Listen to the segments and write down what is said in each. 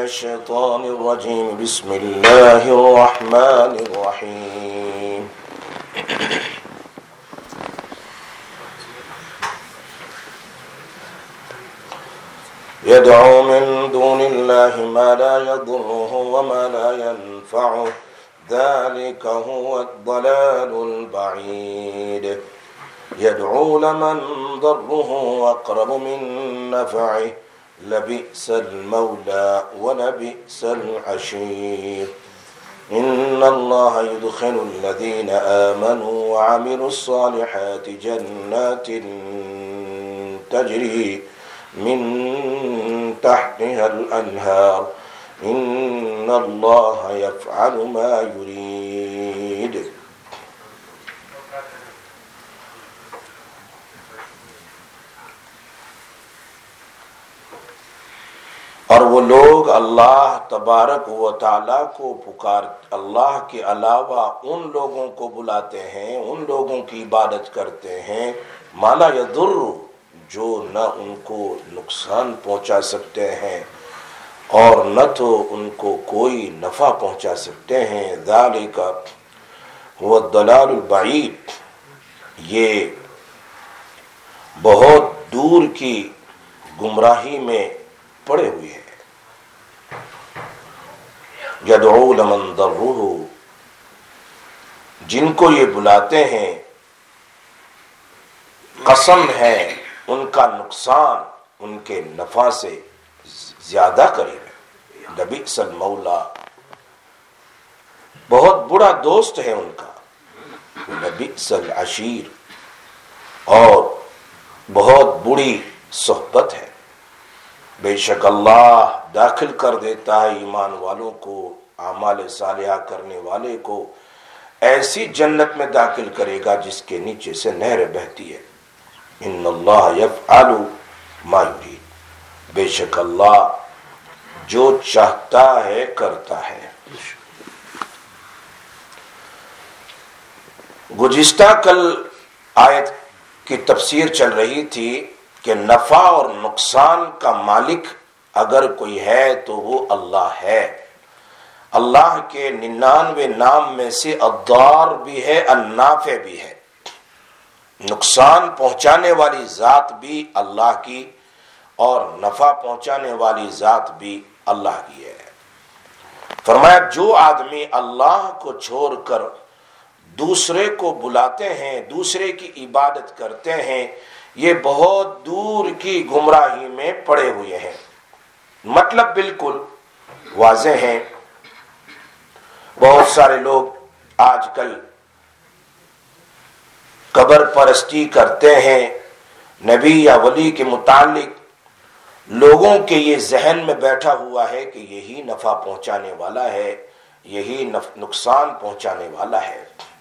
الشيطان الرجيم بسم الله الرحمن الرحيم يدعو من دون الله ما لا يضره وما لا ينفعه ذلك هو الضلال البعيد يدعو لمن ضره أقرب من نفعه لبئس المولى ولبئس العشير إن الله يدخل الذين آمنوا وعملوا الصالحات جنات تجري من تحتها الأنهار إن الله يفعل ما يريد. اور وہ لوگ اللہ تبارک و تعالیٰ کو اللہ کے علاوہ ان لوگوں کو بلاتے ہیں، ان لوگوں کی عبادت کرتے ہیں ما لا یضر، جو نہ ان کو نقصان پہنچا سکتے ہیں اور نہ تو ان کو کوئی نفع پہنچا سکتے ہیں. ذالک هو الضلال البعید، یہ بہت دور کی گمراہی میں پڑے ہوئے ہیں. یدعو لمن ضرہ، جن کو یہ بلاتے ہیں قسم ہے ان کا نقصان ان کے نفع سے زیادہ قریب ہے. لبئس المولا، بہت بڑا دوست ہے ان کا. لبئس العشیر، اور بہت بری صحبت ہے. بے شک اللہ داخل کر دیتا ہے ایمان والوں کو، اعمال صالحہ کرنے والے کو ایسی جنت میں داخل کرے گا جس کے نیچے سے نہر بہتی ہے. ان اللہ یفعل ما یرید، بے شک اللہ جو چاہتا ہے کرتا ہے. گزشتہ کل آیت کی تفسیر چل رہی تھی کہ نفع اور نقصان کا مالک اگر کوئی ہے تو وہ اللہ ہے. اللہ کے 99 نام میں سے الضار بھی ہے، النافع بھی ہے. نقصان پہنچانے والی ذات بھی اللہ کی اور نفع پہنچانے والی ذات بھی اللہ کی ہے. فرمایا جو آدمی اللہ کو چھوڑ کر دوسرے کو بلاتے ہیں، دوسرے کی عبادت کرتے ہیں، یہ بہت دور کی گمراہی میں پڑے ہوئے ہیں. مطلب بالکل واضح ہے. بہت سارے لوگ آج کل قبر پرستی کرتے ہیں. نبی یا ولی کے متعلق لوگوں کے یہ ذہن میں بیٹھا ہوا ہے کہ یہی نفع پہنچانے والا ہے، یہی نقصان پہنچانے والا ہے.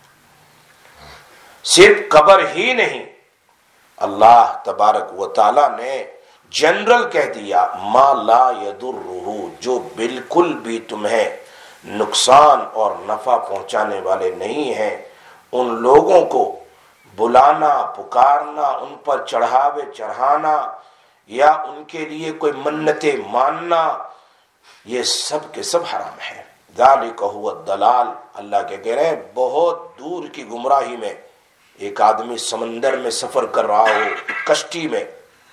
صرف قبر ہی نہیں، اللہ تبارک و تعالی نے جنرل کہہ دیا ما لا یضرہ، جو بالکل بھی تمہیں نقصان اور نفع پہنچانے والے نہیں ہیں. ان لوگوں کو بلانا، پکارنا، ان پر چڑھاوے چڑھانا یا ان کے لیے کوئی منتیں ماننا، یہ سب کے سب حرام ہے. ذالک هو الضلال، اللہ کے کہہ رہے ہیں بہت دور کی گمراہی میں. ایک آدمی سمندر میں سفر کر رہا ہو کشتی میں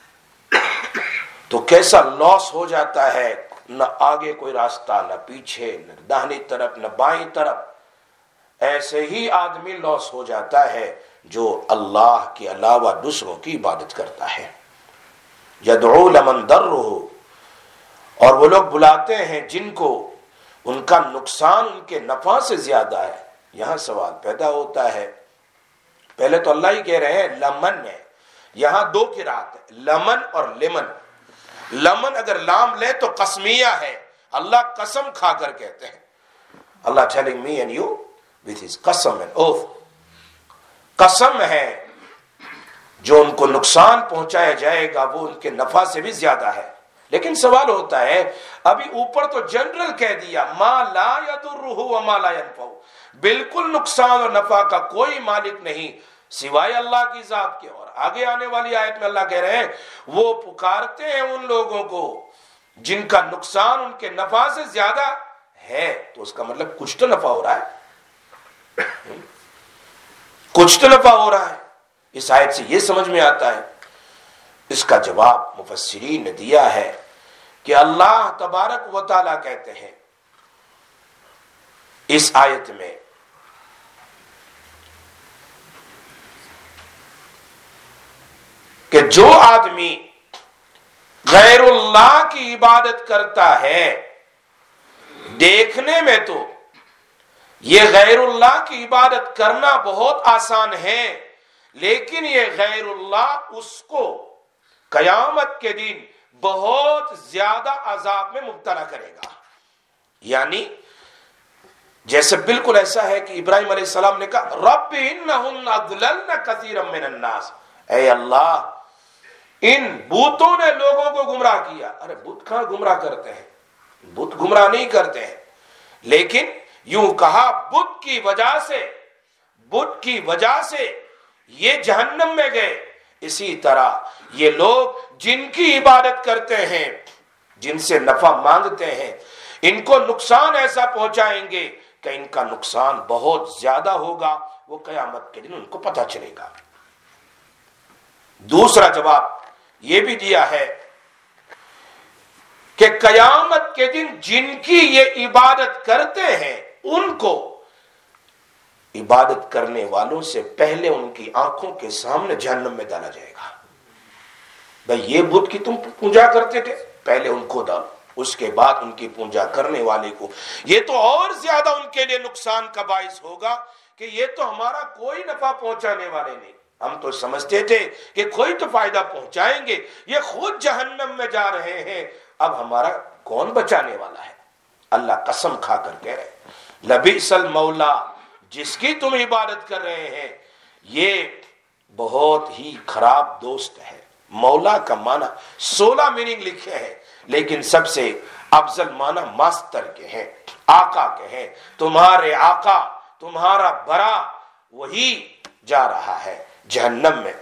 تو کیسا لاس ہو جاتا ہے، نہ آگے کوئی راستہ، نہ پیچھے، نہ داہنی طرف نہ بائیں طرف. ایسے ہی آدمی لاس ہو جاتا ہے جو اللہ کے علاوہ دوسروں کی عبادت کرتا ہے. یدعو لمن ضرہ، اور وہ لوگ بلاتے ہیں جن کو ان کا نقصان ان کے نفع سے زیادہ ہے. یہاں سوال پیدا ہوتا ہے، پہلے تو اللہ ہی کہہ رہے ہیں لمن میں، یہاں دو قرات ہے، لمن اور لمن. لمن اگر لام لے تو قسمیہ ہے، اللہ قسم کھا کر کہتے ہیں. اللہ telling me and you with his قسم and oath، قسم ہے جو ان کو نقصان پہنچایا جائے گا وہ ان کے نفع سے بھی زیادہ ہے. لیکن سوال ہوتا ہے، ابھی اوپر تو جنرل کہہ دیا ما لا یضرہ وما لا ینفع، بالکل نقصان اور نفع کا کوئی مالک نہیں سوائے اللہ کی ذات کے. اور آگے آنے والی آیت میں اللہ کہہ رہے ہیں وہ پکارتے ہیں ان لوگوں کو جن کا نقصان ان کے نفع سے زیادہ ہے، تو اس کا مطلب کچھ تو نفع ہو رہا ہے، کچھ تو نفع ہو رہا ہے۔ اس آیت سے یہ سمجھ میں آتا ہے۔ اس کا جواب مفسرین نے دیا ہے کہ اللہ تبارک و تعالیٰ کہتے ہیں اس آیت میں کہ جو آدمی غیر اللہ کی عبادت کرتا ہے، دیکھنے میں تو یہ غیر اللہ کی عبادت کرنا بہت آسان ہے، لیکن یہ غیر اللہ اس کو قیامت کے دن بہت زیادہ عذاب میں مبتلا کرے گا۔ یعنی جیسے بالکل ایسا ہے کہ ابراہیم علیہ السلام نے کہا رب انہن اضللن کثیرا من الناس، اے اللہ ان بتوں نے لوگوں کو گمراہ کیا۔ ارے بت کہاں گمراہ کرتے ہیں، بت گمراہ نہیں کرتے ہیں، لیکن یوں کہا بت کی وجہ سے یہ جہنم میں گئے۔ اسی طرح یہ لوگ جن کی عبادت کرتے ہیں، جن سے نفع مانگتے ہیں، ان کو نقصان ایسا پہنچائیں گے کہ ان کا نقصان بہت زیادہ ہوگا، وہ قیامت کے دن ان کو پتہ چلے گا۔ دوسرا جواب یہ بھی دیا ہے کہ قیامت کے دن جن کی یہ عبادت کرتے ہیں ان کو عبادت کرنے والوں سے پہلے ان کی آنکھوں کے سامنے جہنم میں ڈالا جائے گا۔ بھائی یہ بت کی تم پوجا کرتے تھے، پہلے ان کو ڈالو، اس کے بعد ان کی پوجا کرنے والے کو۔ یہ تو اور زیادہ ان کے لیے نقصان کا باعث ہوگا کہ یہ تو ہمارا کوئی نفع پہنچانے والے نہیں، ہم تو سمجھتے تھے کہ کوئی تو فائدہ پہنچائیں گے، یہ خود جہنم میں جا رہے ہیں، اب ہمارا کون بچانے والا ہے؟ اللہ قسم کھا کر کہہ رہے لبئس المولا، جس کی تم عبادت کر رہے ہیں یہ بہت ہی خراب دوست ہے۔ مولا کا معنی 16 میننگ لکھے ہیں، لیکن سب سے افضل معنی ماسٹر کے ہیں، آقا کے ہیں۔ تمہارے آقا، تمہارا برا وہی جا رہا ہے جہنم میں۔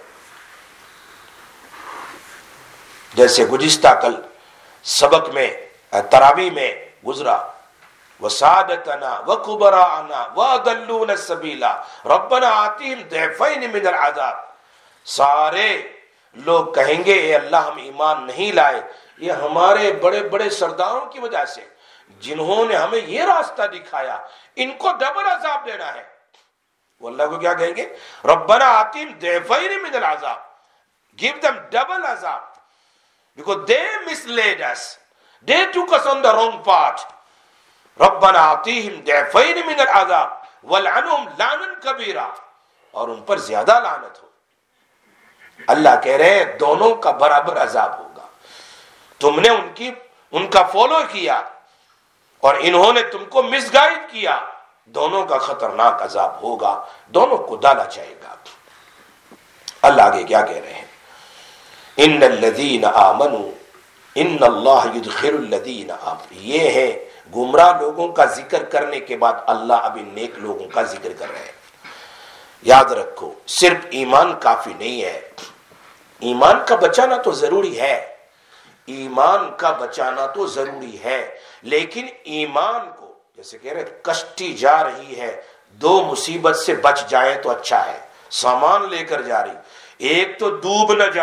جیسے گزشتہ کل سبق میں تراویح میں گزرا، وسادتنا وکبراءنا واضلونا السبیل ربنا آتیہم ضعفین من العذاب۔ سارے لوگ کہیں گے اے اللہ ہم ایمان نہیں لائے، یہ ہمارے بڑے بڑے سرداروں کی وجہ سے، جنہوں نے ہمیں یہ راستہ دکھایا، ان کو ڈبل عذاب دینا ہے۔ وہ اللہ کو کیا کہیں گے؟ ربنا آتیہم ضعفین من العذاب، give them double azab because they misled us, they took us on the wrong path. ربنا آتیہم ضعفین من العذاب والعنہم لعنا کبیرا، اور ان پر زیادہ لعنت ہو۔ اللہ کہہ رہے ہیں دونوں کا برابر عذاب ہوگا۔ تم نے ان کا فالو کیا اور انہوں نے تم کو مس گائیڈ کیا، دونوں کا خطرناک عذاب ہوگا، دونوں کو ڈالا جائے گا۔ اللہ آگے کیا کہہ رہے ہیں؟ ان الذین آمنوا ان اللہ یدخل الذین آمنوا، یہ ہے گمراہ لوگوں کا ذکر کرنے کے بعد اللہ ابھی نیک لوگوں کا ذکر کر رہے ہیں۔ یاد رکھو صرف ایمان کافی نہیں ہے، ایمان کا بچانا تو ضروری ہے، ایمان کا بچانا تو ضروری ہے، لیکن ایمان کو جیسے کہہ رہے کشتی جا رہی ہے، دو مصیبت سے بچ جائے تو اچھا ہے، سامان لے کر جا رہی، ایک تو ڈوب نہ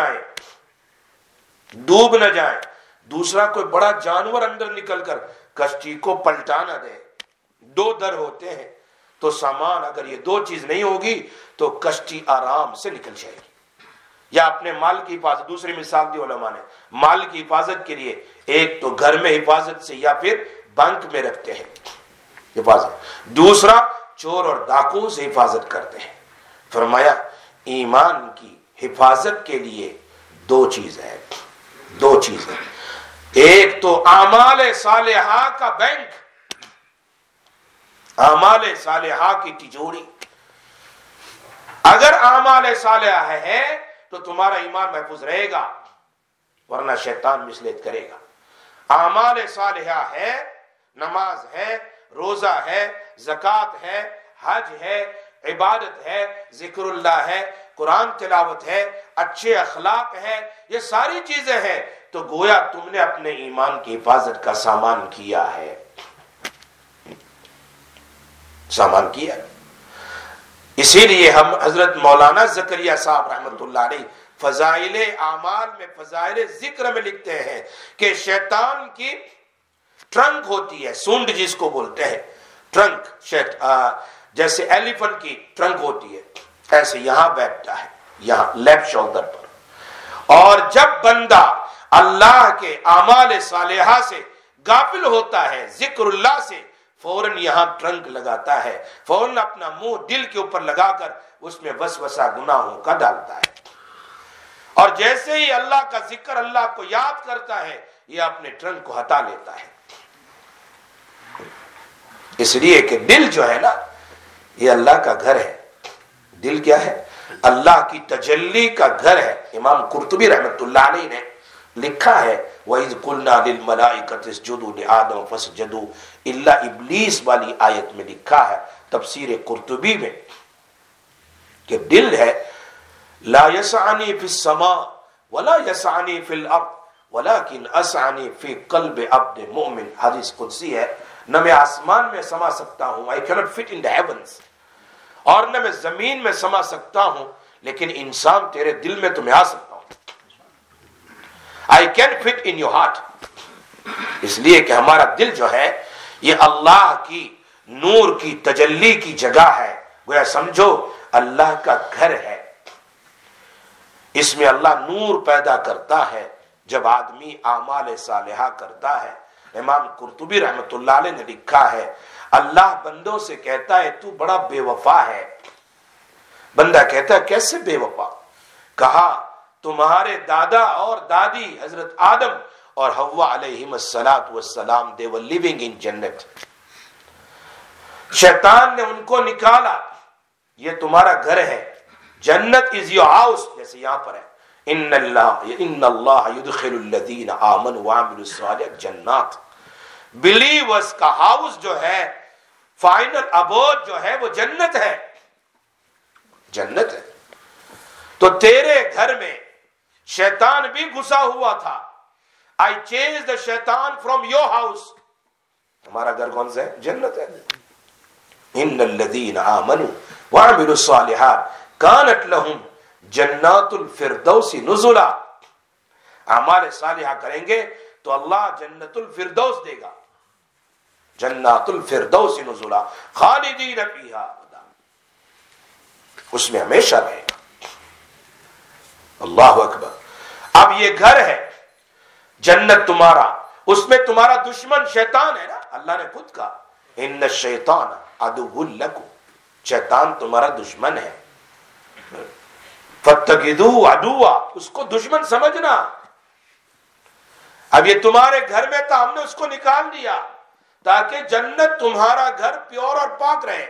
جائیں، دوسرا کوئی بڑا جانور اندر نکل کر کشتی کو پلٹا نہ دے۔ دو در ہوتے ہیں تو سامان، اگر یہ دو چیز نہیں ہوگی تو کشتی آرام سے نکل جائے گی۔ یا اپنے مال کی حفاظت، دوسری مثال دی علماء نے، مال کی حفاظت کے لیے ایک تو گھر میں حفاظت سے یا پھر بینک میں رکھتے ہیں حفاظت، دوسرا چور اور ڈاکو سے حفاظت کرتے ہیں۔ فرمایا ایمان کی حفاظت کے لیے دو چیزیں، ایک تو اعمال صالحہ کا بینک، اعمال صالحہ کی تجوری۔ اگر اعمال صالحہ ہے تو تمہارا ایمان محفوظ رہے گا، ورنہ شیطان مسلیت کرے گا۔ اعمال صالحہ ہے، نماز ہے، روزہ ہے، زکوٰۃ ہے، حج ہے، عبادت ہے، ذکر اللہ ہے، قرآن تلاوت ہے، اچھے اخلاق ہے، یہ ساری چیزیں ہیں، تو گویا تم نے اپنے ایمان کی حفاظت کا سامان کیا ہے، سامان کیا۔ اسی لیے ہم حضرت مولانا زکریا صاحب رحمۃ اللہ علیہ فضائل اعمال میں، فضائل ذکر میں لکھتے ہیں کہ شیطان کی ٹرنک ہوتی ہے، سونڈ جس کو بولتے ہیں ٹرنک، جیسے ایلیفنٹ کی ٹرنک ہوتی ہے، ایسے یہاں بیٹھتا ہے، یہاں لیفٹ شولڈر پر، اور جب بندہ اللہ کے اعمال صالحہ سے غافل ہوتا ہے، ذکر اللہ سے، فوراً یہاں ٹرنک لگاتا ہے، فوراً اپنا منہ دل کے اوپر لگا کر اس میں وسوسہ گناہوں کا ڈالتا ہے، اور جیسے ہی اللہ کا ذکر، اللہ کو یاد کرتا ہے، یہ اپنے ٹرنک کو ہٹا لیتا ہے۔ اس لیے کہ دل جو ہے نا، یہ اللہ کا گھر ہے۔ دل کیا ہے؟ اللہ کی تجلی کا گھر ہے۔ امام قرطبی رحمۃ اللہ علیہ نے لکھا ہے وَإِذْ قُلْنَا لِلْمَلَائِكَةِ اسْجُدُوا لِآدَمَ فَسَجَدُوا إِلَّا إِبْلِيسَ والی آیت میں لکھا ہے تفسیر قرطبی میں کہ دل ہے لا يسعني في السماء ولا يسعني في الارض ولكن اسعني في قلب عبد مؤمن۔ حدیث قدسی ہے، نہ میں آسمان میں سما سکتا ہوں، I cannot fit in the heavens، اور نہ میں زمین میں سما سکتا ہوں، لیکن انسان تیرے دل میں تو میں آ سکتا ہوں۔ I can fit in your heart۔ اس لیے کہ ہمارا دل جو ہے یہ اللہ کی نور کی تجلی کی جگہ ہے، گویا سمجھو اللہ کا گھر ہے۔ اس میں اللہ نور پیدا کرتا ہے جب آدمی اعمال صالحہ کرتا ہے۔ امام قرطبی رحمۃ اللہ علیہ نے لکھا ہے اللہ بندوں سے کہتا ہے تو بڑا بے وفا ہے۔ بندہ کہتا ہے کیسے بے وفا؟ کہا تمہارے دادا اور دادی حضرت آدم اور حوا علیہم السلام they were living in جنت، شیطان نے ان کو نکالا، یہ تمہارا گھر ہے، جنت از یور ہاؤس، جیسے یہاں پر ہے ان اللہ یدخل الذین آمنوا وعملوا الصالحات جنات۔ بلیورز کا ہاؤس جو ہے، فائنل ابوڈ جو ہے وہ جنت ہے، جنت ہے۔ تو تیرے گھر میں شیطان بھی گھسا ہوا تھا۔ I changed the شیطان from your house۔ ہمارا گھر کون سا ہے؟ جنت ہے۔ ان الذین آمنوا وعملوا الصالحات کانت لہم جنات الفردوس نزلا۔ اعمال صالحہ کریں گے تو اللہ جنت الفردوس دے گا، جنات الفردوس نزلا خالدین فیہا ابدا، اس میں ہمیشہ رہے گا۔ اللہ اکبر۔ اب یہ گھر ہے جنت تمہارا، اس میں تمہارا دشمن شیطان ہے نا، اللہ نے خود کہا ان الشیطان عدو لکم، شیطان تمہارا دشمن ہے، فاتخذوہ عدوا، اس کو دشمن سمجھنا۔ اب یہ تمہارے گھر میں تھا، ہم نے اس کو نکال دیا تاکہ جنت تمہارا گھر پیور اور پاک رہے،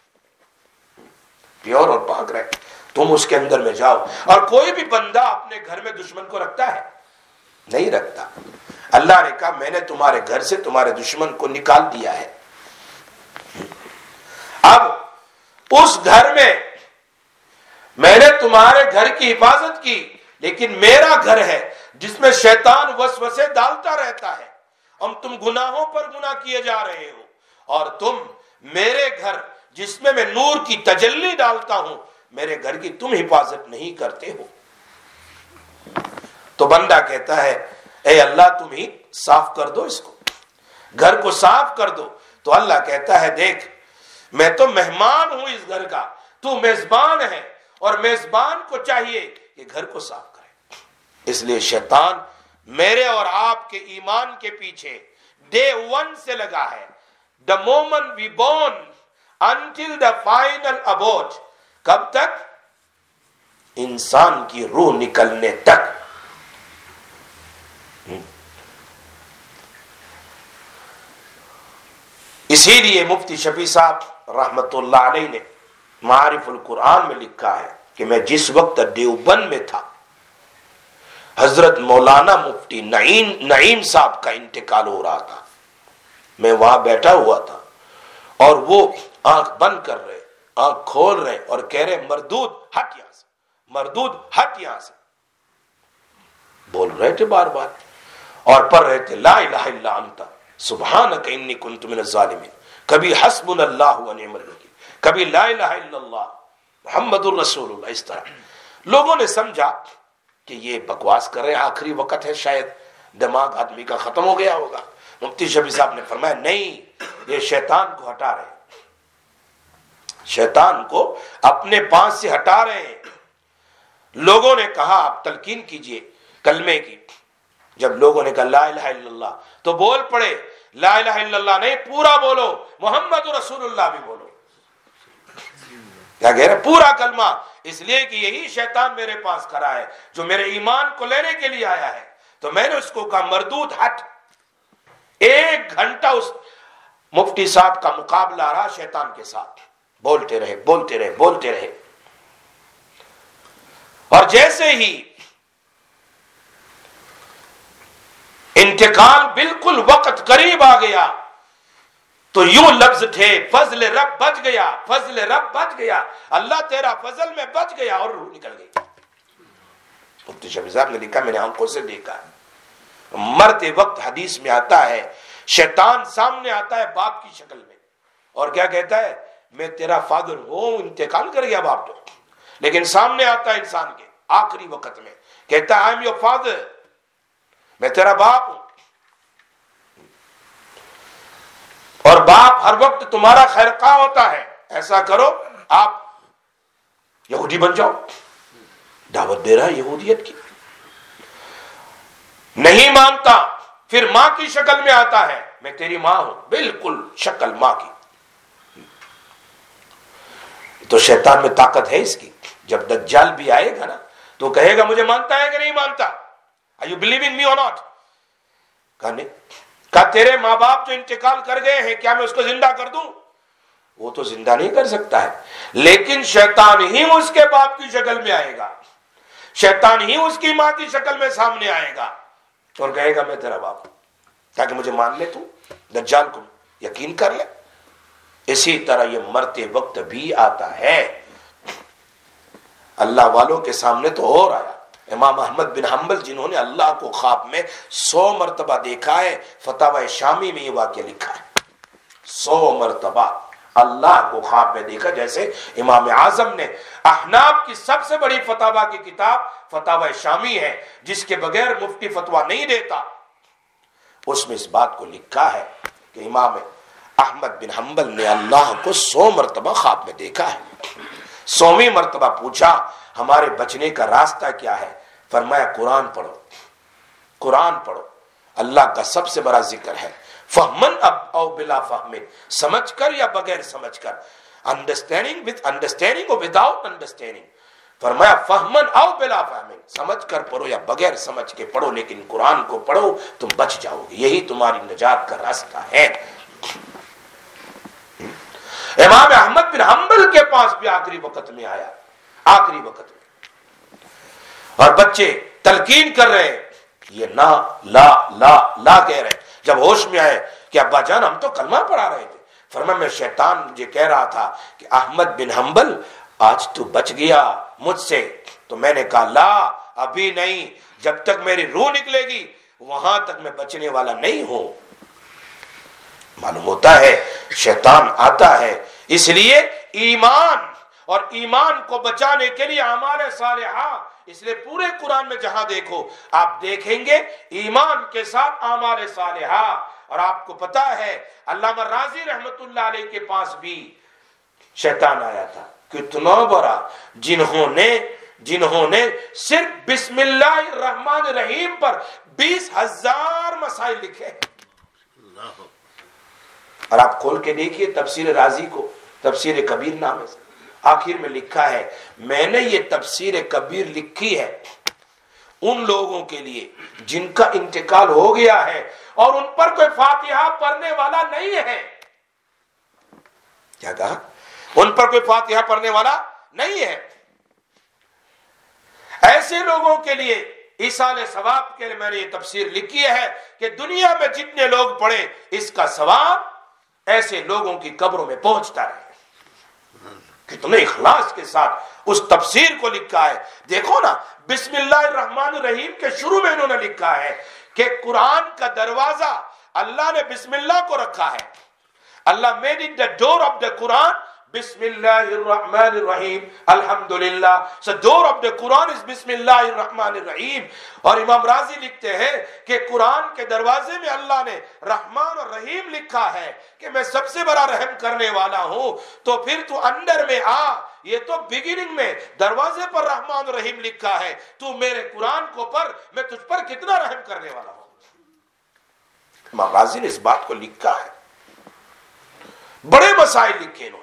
پیور اور پاک رہے، تم اس کے اندر میں جاؤ۔ اور کوئی بھی بندہ اپنے گھر میں دشمن کو رکھتا ہے؟ نہیں رکھتا۔ اللہ نے کہا میں نے تمہارے گھر سے تمہارے دشمن کو نکال دیا ہے۔ اب اس گھر میں نے تمہارے گھر کی حفاظت کی، لیکن میرا گھر ہے جس میں شیطان وسوسے ڈالتا رہتا ہے، اور تم گناہوں پر گناہ کیے جا رہے ہو، اور تم میرے گھر جس میں نور کی تجلی ڈالتا ہوں، میرے گھر کی تم حفاظت نہیں کرتے ہو۔ تو بندہ کہتا ہے اے اللہ تم ہی صاف کر دو، اس کو گھر کو صاف کر دو۔ تو اللہ کہتا ہے دیکھ میں تو مہمان ہوں اس گھر کا، تو میزبان ہے، اور میزبان کو چاہیے کہ گھر کو صاف کرے۔ اس لیے شیطان میرے اور آپ کے ایمان کے پیچھے ڈے 1 سے لگا ہے، the moment we born until the final abode، کب تک؟ انسان کی روح نکلنے تک۔ اسی لیے مفتی شفیع صاحب رحمت اللہ علیہ نے معارف القرآن میں لکھا ہے کہ میں جس وقت دیوبند میں تھا، حضرت مولانا مفتی نعیم صاحب کا انتقال ہو رہا تھا، میں وہاں بیٹھا ہوا تھا، اور وہ آنکھ بند کر رہے، آنکھ کھول رہے اور کہہ رہے مردود ہٹ یہاں سے، مردود ہٹ یہاں سے، بول رہے تھے بار بار۔ اور پڑھ رہے تھے لا الہ الا انت سبحانک انی کنت من الظالمین، کبھی حسبنا اللہ و نعم الوکیل، کبھی لا الہ الا اللہ محمد الرسول اللہ. اس طرح لوگوں نے سمجھا کہ یہ بکواس کر رہے ہیں، آخری وقت ہے، شاید دماغ آدمی کا ختم ہو گیا ہوگا. مفتی شفیع صاحب نے فرمایا نہیں، یہ شیطان کو ہٹا رہے ہیں، شیطان کو اپنے پاس سے ہٹا رہے ہیں. لوگوں نے کہا آپ تلقین کیجئے کلمے کی. جب لوگوں نے کہا لا الہ الا اللہ تو بول پڑے لا الہ الا اللہ نہیں، پورا بولو محمد رسول اللہ بھی بولو. کیا کہہ رہے؟ پورا کلمہ، اس لیے کہ یہی شیطان میرے پاس کھڑا ہے جو میرے ایمان کو لینے کے لیے آیا ہے. تو میں نے اس کو کہا مردود ہٹ. 1 گھنٹہ اس مفتی صاحب کا مقابلہ رہا شیطان کے ساتھ، بولتے رہے بولتے رہے بولتے رہے. اور جیسے ہی انتقال بالکل وقت قریب آ گیا تو یوں لفظ تھے فضل رب بچ گیا، فضل رب بچ گیا، اللہ تیرا فضل میں بچ گیا، اور روح نکل گئی. مفتی شفیع صاحب نے لکھا میں نے آنکھوں سے دیکھا ہے. مرتے وقت حدیث میں آتا ہے شیطان سامنے آتا ہے باپ کی شکل میں اور کیا کہتا ہے میں تیرا فادر ہوں، انتقال کر گیا باپ تو، لیکن سامنے آتا ہے انسان کے آخری وقت میں کہتا ہے آئی ایم یور فادر، میں تیرا باپ ہوں. اور باپ ہر وقت تمہارا خیر خواہ ہوتا ہے، ایسا کرو آپ یہودی بن جاؤ. دعوت دے رہا ہے یہودیت کی، نہیں مانتا. پھر ماں کی شکل میں آتا ہے میں تیری ماں ہوں، بالکل شکل ماں کی. تو شیطان میں طاقت ہے اس کی. جب دجال بھی آئے گا نا تو کہے گا مجھے مانتا ہے کہ نہیں مانتا، Are you believing me or not؟ کہا نہیں. کہا تیرے ماں باپ جو انتقال کر گئے ہیں کیا میں اس کو زندہ کر دوں؟ وہ تو زندہ نہیں کر سکتا ہے، لیکن شیطان ہی اس کے باپ کی شکل میں آئے گا، شیطان ہی اس کی ماں کی شکل میں سامنے آئے گا اور کہے گا میں تیرا باپ ہوں، تاکہ مجھے مان لے، تو دجال کو یقین کر لے. اسی طرح یہ مرتے وقت بھی آتا ہے. اللہ والوں کے سامنے تو اور آیا. امام احمد بن حنبل جنہوں نے اللہ کو خواب میں 100 مرتبہ دیکھا ہے، فتاوی شامی میں یہ واقعہ لکھا ہے. 100 مرتبہ اللہ کو خواب میں دیکھا. جیسے امام اعظم نے احناف کی سب سے بڑی فتاوی کی کتاب فتاوی شامی ہے جس کے بغیر مفتی فتویٰ نہیں دیتا، اس میں اس بات کو لکھا ہے کہ امام احمد بن حنبل نے اللہ کو 100 مرتبہ خواب میں دیکھا ہے. 100ویں مرتبہ پوچھا ہمارے بچنے کا راستہ کیا ہے؟ فرمایا قرآن پڑھو، قرآن پڑھو. اللہ کا سب سے بڑا ذکر ہے، فہمن اب او بلا فہمن، سمجھ کر یا بغیر سمجھ کر، انڈرسٹینڈنگ وتھ انڈرسٹینڈنگ اور وداؤٹ انڈرسٹینڈنگ. فرمایا فہمن او بلا فہمن، سمجھ کر پڑھو یا بغیر سمجھ کے پڑھو، لیکن قرآن کو پڑھو تم بچ جاؤ گے، یہی تمہاری نجات کا راستہ ہے. امام احمد بن حنبل کے پاس بھی آخری وقت میں آیا، آخری وقت میں، اور بچے تلقین کر رہے ہیں، یہ نا لا لا لا کہہ رہے. جب ہوش میں آئے کہ ابا جان ہم تو کلمہ پڑھا رہے تھے. فرمایا میں شیطان مجھے کہہ رہا تھا کہ احمد بن حنبل آج تو بچ گیا مجھ سے. تو میں نے کہا لا ابھی نہیں، جب تک میری روح نکلے گی وہاں تک میں بچنے والا نہیں ہوں. معلوم ہوتا ہے شیطان آتا ہے. اس لیے ایمان اور ایمان کو بچانے کے لیے اعمال صالحہ، اس لیے پورے قرآن میں جہاں دیکھو آپ دیکھیں گے ایمان کے ساتھ اعمال صالحہ. اور آپ کو پتا ہے علامہ راضی رحمت اللہ علیہ کے پاس بھی شیطان آیا تھا. کتنا بڑا، جنہوں نے صرف بسم اللہ الرحمن الرحیم پر 20,000 مسائل لکھے. اور آپ کھول کے دیکھیے تفسیر رازی کو، تفسیر کبیر نامے سے آخر میں لکھا ہے میں نے یہ تفسیر کبیر لکھی ہے ان لوگوں کے لیے جن کا انتقال ہو گیا ہے اور ان پر کوئی فاتحہ پڑھنے والا نہیں ہے. کیا کہا؟ ان پر کوئی فاتحہ پڑھنے والا نہیں ہے. ایسے لوگوں کے لیے ایصال ثواب کے لیے میں نے یہ تفسیر لکھی ہے کہ دنیا میں جتنے لوگ پڑھیں اس کا ثواب ایسے لوگوں کی قبروں میں پہنچتا رہے. کتنے اخلاص کے ساتھ اس تفسیر کو لکھا ہے. دیکھو نا بسم اللہ الرحمن الرحیم کے شروع میں انہوں نے لکھا ہے کہ قرآن کا دروازہ اللہ نے بسم اللہ کو رکھا ہے. اللہ made it the door of the Quran. Bismillahirrahmanirrahim. Alhamdulillah. So door of the Quran is Bismillahirrahmanirrahim. اور امام راضی لکھتے ہیں کہ قرآن کے دروازے میں اللہ نے رحمان اور رحیم لکھا ہے کہ میں سب سے بڑا رحم کرنے والا ہوں. تو پھر تو اندر میں آ. یہ تو بگننگ میں دروازے پر رحمان اور رحیم لکھا ہے. تو میرے قرآن کو پڑھ, میں تجھ پر کتنا رحم کرنے والا ہوں. امام راضی نے اس بات کو لکھا ہے. بڑے مسائل لکھے انہوں نے.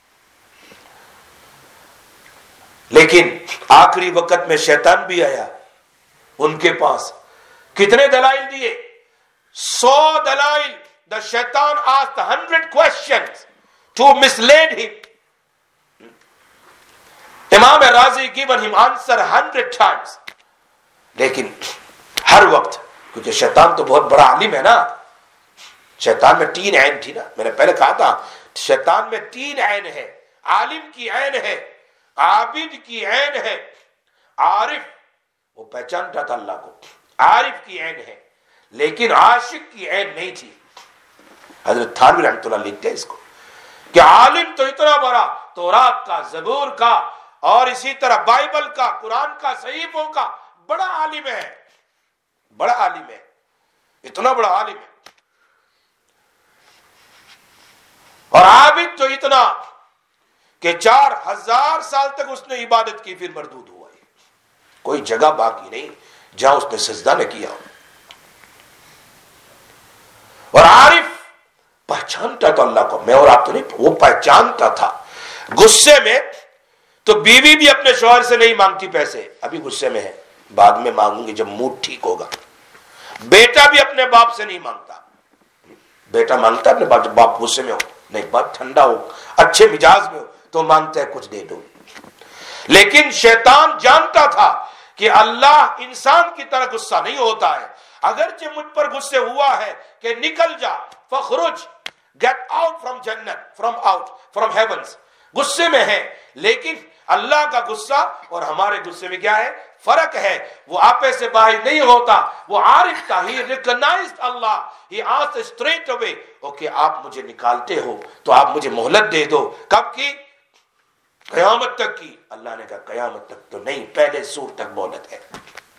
لیکن آخری وقت میں شیطان بھی آیا ان کے پاس. کتنے دلائل دیے؟ 100 دلائل. The shaitan asked 100 questions to mislead him. امام راضی given him answer 100 times. لیکن ہر وقت, کیونکہ شیطان تو بہت بڑا عالم ہے نا, شیطان میں 3 عین تھی نا, میں نے پہلے کہا تھا شیطان میں 3 عین ہے. عالم کی عین ہے, عابد کی عین ہے, عارف وہ پہچانتا تھا اللہ کو, عارف کی عین ہے, لیکن عاشق کی عین نہیں تھی. حضرت تھانوی رحمۃ اللہ لکھتے ہیں اس کو کہ عالم تو اتنا بڑا, تورات کا, زبور کا, اور اسی طرح بائبل کا, قرآن کا, صحیفوں کا بڑا عالم ہے, بڑا عالم ہے, اتنا بڑا عالم ہے. اور عابد تو اتنا کہ 4000 سال تک اس نے عبادت کی, پھر مردود ہوا. کوئی جگہ باقی نہیں جہاں اس نے سجدہ نہ کیا. اور عارف پہچانتا تھا اللہ کو, میں اور آپ تو نہیں, وہ پہچانتا تھا. غصے میں تو بیوی بھی اپنے شوہر سے نہیں مانگتی پیسے, ابھی غصے میں ہے, بعد میں مانگوں گی جب موڈ ٹھیک ہوگا. بیٹا بھی اپنے باپ سے نہیں مانگتا. بیٹا مانگتا اپنے باپ جب باپ غصے میں ہو, نہیں بات ٹھنڈا ہو, اچھے مزاج میں ہو تو مانگتا ہے کچھ دے دو. لیکن شیطان جانتا تھا کہ اللہ انسان کی طرح غصہ نہیں ہوتا ہے. اگرچہ مجھ پر غصے ہوا ہے کہ نکل جا, فخرج, گیٹ آؤٹ فرام جنت, فرام آؤٹ فرام ہیونز, غصے میں ہے. لیکن اللہ کا غصہ اور ہمارے غصے میں کیا ہے, فرق ہے. وہ آپے سے باہر نہیں ہوتا, وہ عارف تھا. He recognized Allah. He asked straight away, okay آپ مجھے نکالتے ہو تو آپ مجھے مہلت دے دو. کب کی؟ قیامت تک کی. اللہ نے کہا قیامت تک تو نہیں, پہلے سور تک مہلت ہے.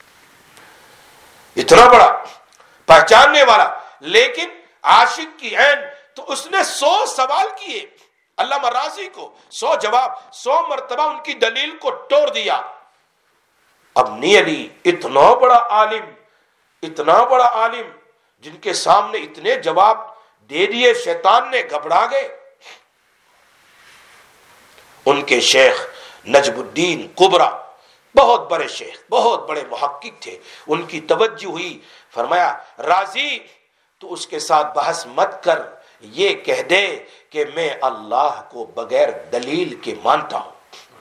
اتنا بڑا پہچاننے والا. لیکن عاشق کی عین تو اس نے 100 سوال کیے علامہ راضی کو, 100 جواب, 100 مرتبہ ان کی دلیل کو توڑ دیا. اب نیلی اتنا بڑا عالم, اتنا بڑا عالم جن کے سامنے اتنے جواب دے دیے, شیطان نے گھبرا گئے. ان کے شیخ نجم الدین کبرا, بہت بڑے شیخ, بہت بڑے محقق تھے, ان کی توجہ ہوئی. فرمایا راضی تو اس کے ساتھ بحث مت کر, یہ کہہ دے کہ میں اللہ کو بغیر دلیل کے مانتا ہوں,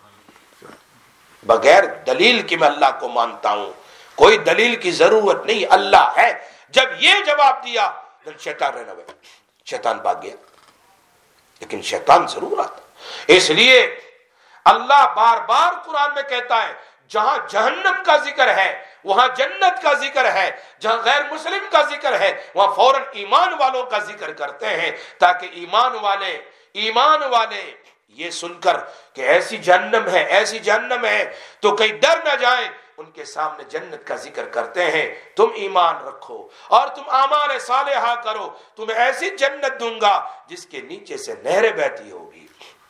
بغیر دلیل کے میں اللہ کو مانتا ہوں, کوئی دلیل کی ضرورت نہیں, اللہ ہے. جب یہ جواب دیا شیطان رن اوے, شیطان بھاگ گیا. لیکن شیطان ضرور آتا. اس لیے اللہ بار بار قرآن میں کہتا ہے جہاں جہنم کا ذکر ہے وہاں جنت کا ذکر ہے, جہاں غیر مسلم کا ذکر ہے وہاں فوراً ایمان والوں کا ذکر کرتے ہیں, تاکہ ایمان والے یہ سن کر کہ ایسی جہنم ہے, ایسی جہنم ہے تو کہیں ڈر نہ جائیں. ان کے سامنے جنت کا ذکر کرتے ہیں, تم ایمان رکھو اور تم اعمال صالحہ کرو, تمہیں ایسی جنت دوں گا جس کے نیچے سے نہریں بہتی ہوگی.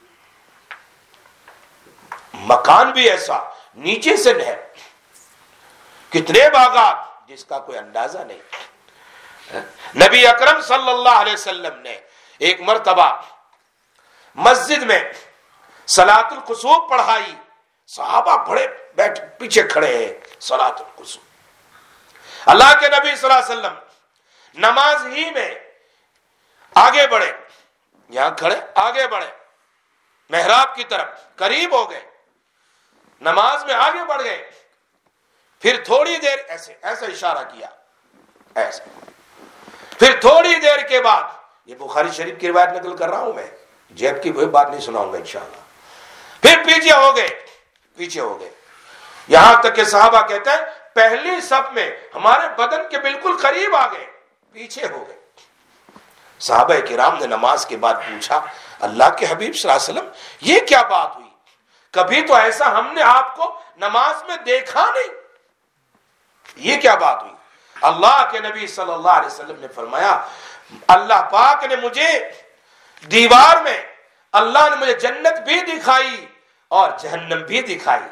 مکان بھی ایسا, نیچے سے نہر, کتنے باغات جس کا کوئی اندازہ نہیں. نبی اکرم صلی اللہ علیہ وسلم نے ایک مرتبہ مسجد میں صلاۃ الکسوف پڑھائی. صحابہ بڑے بیٹھ پیچھے کھڑے ہیں, صلاۃ الکسوف. اللہ کے نبی صلی اللہ علیہ وسلم نماز ہی میں آگے بڑھے, یہاں کھڑے آگے بڑھے, محراب کی طرف قریب ہو گئے, نماز میں آگے بڑھ گئے. پھر تھوڑی دیر ایسا اشارہ کیا, ایسا. پھر تھوڑی دیر کے بعد, یہ بخاری شریف کی روایت نقل کر رہا ہوں میں, جیب کی کوئی بات نہیں سناؤں گا انشاءاللہ. پھر پیچھے ہو گئے, یہاں تک کہ صحابہ کہتے ہیں پہلی صف میں ہمارے بدن کے بالکل قریب آ گئے، پیچھے ہو گئے۔ صحابہ کرام نے نماز کے بعد پوچھا، اللہ کے حبیب صلی اللہ علیہ وسلم یہ کیا بات ہوئی؟ کبھی تو ایسا ہم نے آپ کو نماز میں دیکھا نہیں، یہ کیا بات ہوئی؟ اللہ کے نبی صلی اللہ علیہ وسلم نے فرمایا، اللہ پاک نے مجھے دیوار میں، اللہ نے مجھے جنت بھی دکھائی اور جہنم بھی دکھائی۔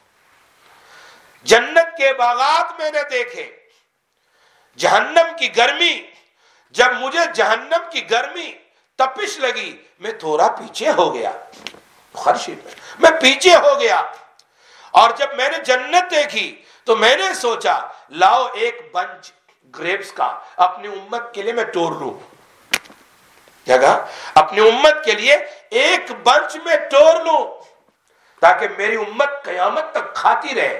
جنت کے باغات میں نے دیکھے، جہنم کی گرمی، جب مجھے جہنم کی گرمی تپش لگی میں تھوڑا پیچھے ہو گیا، بخاری میں پیچھے ہو گیا، اور جب میں نے جنت دیکھی تو میں نے سوچا لاؤ ایک بنچ گریپس کا اپنی امت کے لیے میں توڑ لوں، کیا کہا؟ اپنی امت کے لیے ایک بنچ میں توڑ لوں تاکہ میری امت قیامت تک کھاتی رہے۔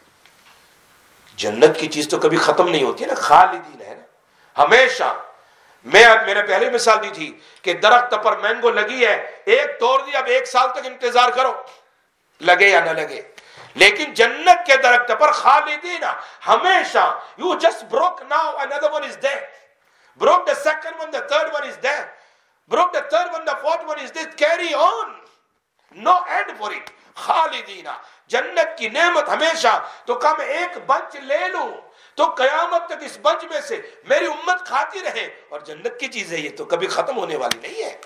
جنت کی چیز تو کبھی ختم نہیں ہوتی ہے نا، خالدین ہے نا، ہمیشہ۔ میں نے پہلے مثال دی تھی کہ درخت پر مینگو لگی ہے، ایک توڑ دی، اب 1 سال تک انتظار کرو لگے یا نہ لگے، لیکن جنت کے درخت پر خالدین ہمیشہ۔ You just broke now, another one is there. Broke the second one, the third one is there. Broke the third one, the fourth one is there. Carry on. No end for it. خالدین، جنت کی نعمت ہمیشہ۔ تو کم ایک bench لے لوں تو قیامت تک اس بنچ میں سے میری امت کھاتی رہے، اور جنت کی چیز ہے یہ تو کبھی ختم ہونے والی نہیں ہے۔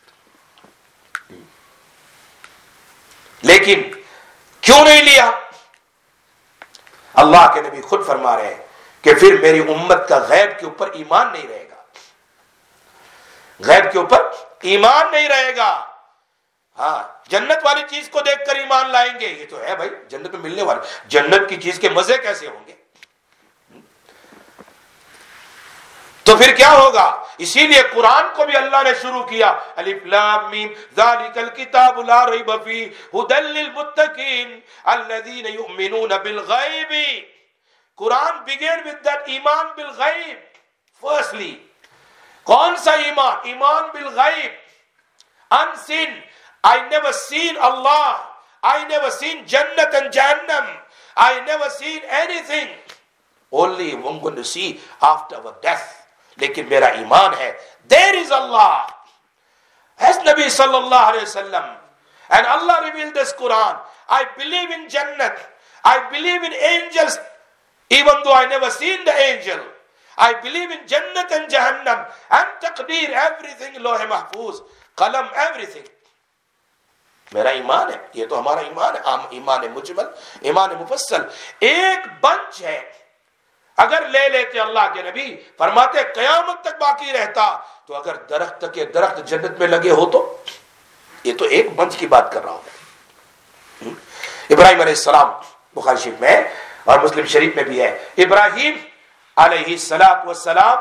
لیکن کیوں نہیں لیا؟ اللہ کے نبی خود فرما رہے ہیں کہ پھر میری امت کا غیب کے اوپر ایمان نہیں رہے گا، غیب کے اوپر ایمان نہیں رہے گا۔ ہاں، جنت والی چیز کو دیکھ کر ایمان لائیں گے، یہ تو ہے بھائی جنت میں ملنے والی، جنت کی چیز کے مزے کیسے ہوں گے؟ تو پھر کیا ہوگا؟ اسی لیے قرآن کو بھی اللہ نے شروع کیا، الف لام میم ذالک الکتاب لا ریب فیہ ھدی للمتقین الذین یؤمنون بالغیب۔ قرآن began with that ایمان بالغیب۔ فرسٹلی کون سا ایمان؟ ایمان بالغیب، unseen. I never seen Allah. I never seen Jannat and Jahannam. I never seen anything. Only I'm going to see after our death. لیکن میرا ایمان ہے there is Allah. As Nabi sallallahu alayhi wa sallam, and Allah revealed this Quran. I believe in Jannat. I believe in angels, even though I never seen the angel. I believe in Jannat and Jahannam and Taqdeer, everything, Lawh Mahfuz, Qalam, everything. میرا ایمان ہے، یہ تو ہمارا ایمان ہے، ایمان مجمل، ایمان مفصل۔ ایک بنچ ہے، اگر لے لیتے اللہ کے نبی فرماتے قیامت تک باقی رہتا، تو اگر درخت کے درخت جنت میں لگے ہو تو یہ تو ایک بنچ کی بات کر رہا ہوں۔ ابراہیم علیہ السلام بخاری شریف میں اور مسلم شریف میں بھی ہے، ابراہیم علیہ السلام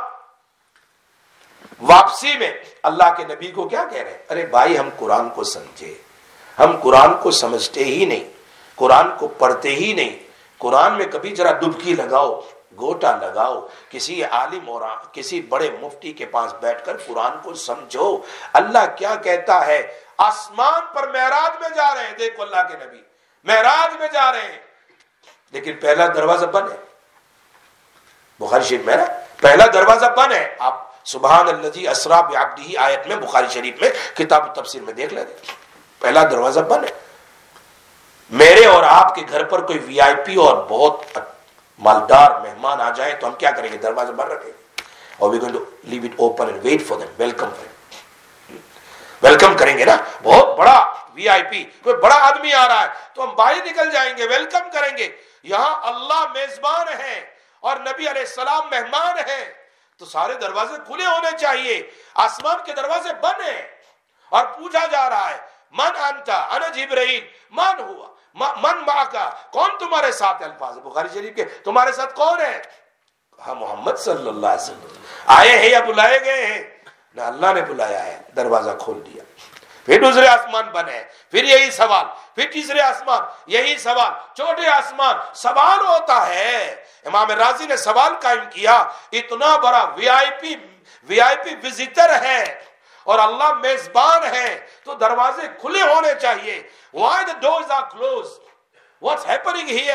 واپسی میں اللہ کے نبی کو کیا کہہ رہے ہیں؟ ارے بھائی ہم قرآن کو سمجھے، ہم قرآن کو سمجھتے ہی نہیں، قرآن کو پڑھتے ہی نہیں۔ قرآن میں کبھی ذرا ڈبکی لگاؤ، گوٹا لگاؤ، کسی عالم اور کسی بڑے مفتی کے پاس بیٹھ کر قرآن کو سمجھو۔ اللہ کیا کہتا ہے؟ آسمان پر معراج میں جا رہے ہیں، دیکھو اللہ کے نبی معراج میں جا رہے ہیں، لیکن پہلا دروازہ بند ہے۔ بخاری شریف میں نا پہلا دروازہ بند ہے۔ آپ سبحان الذی اسری بعبدہ آیت میں بخاری شریف میں کتاب تفسیر میں دیکھ لیتے، پہلا دروازہ بند ہے۔ میرے اور آپ کے گھر پر کوئی وی آئی پی اور بہت مالدار مہمان آ جائیں تو ہم کیا کریں گے؟ دروازہ بند رکھیں گے اور we're going to leave it open and wait for them. Welcome کریں، ویلکم کریں گے نا۔ بہت بڑا وی آئی پی، کوئی بڑا آدمی آ رہا ہے تو ہم باہر نکل جائیں گے، ویلکم کریں گے۔ یہاں اللہ میزبان ہے اور نبی علیہ السلام مہمان ہیں، تو سارے دروازے کھلے ہونے چاہیے۔ آسمان کے دروازے بند ہیں اور پوچھا جا رہا ہے من انت؟ انا جبرائیل۔ من ہوا؟ من معکا؟ کون تمہارے ساتھ؟ الفاظ بخاری شریف کے، تمہارے ساتھ کون ہے؟ کہا محمد صلی اللہ علیہ وسلم۔ آئے ہیں یا بلائے گئے ہیں؟ نہ اللہ نے بلایا ہے، دروازہ کھول دیا۔ پھر دوسرے آسمان بنے، پھر یہی سوال، پھر تیسرے آسمان یہی سوال، چوتھے آسمان سوال ہوتا ہے۔ امام راضی نے سوال قائم کیا، اتنا بڑا وی آئی پی وزٹر ہے اور اللہ میزبان ہے تو دروازے کھلے ہونے چاہیے۔ Why the doors are closed? What's happening here?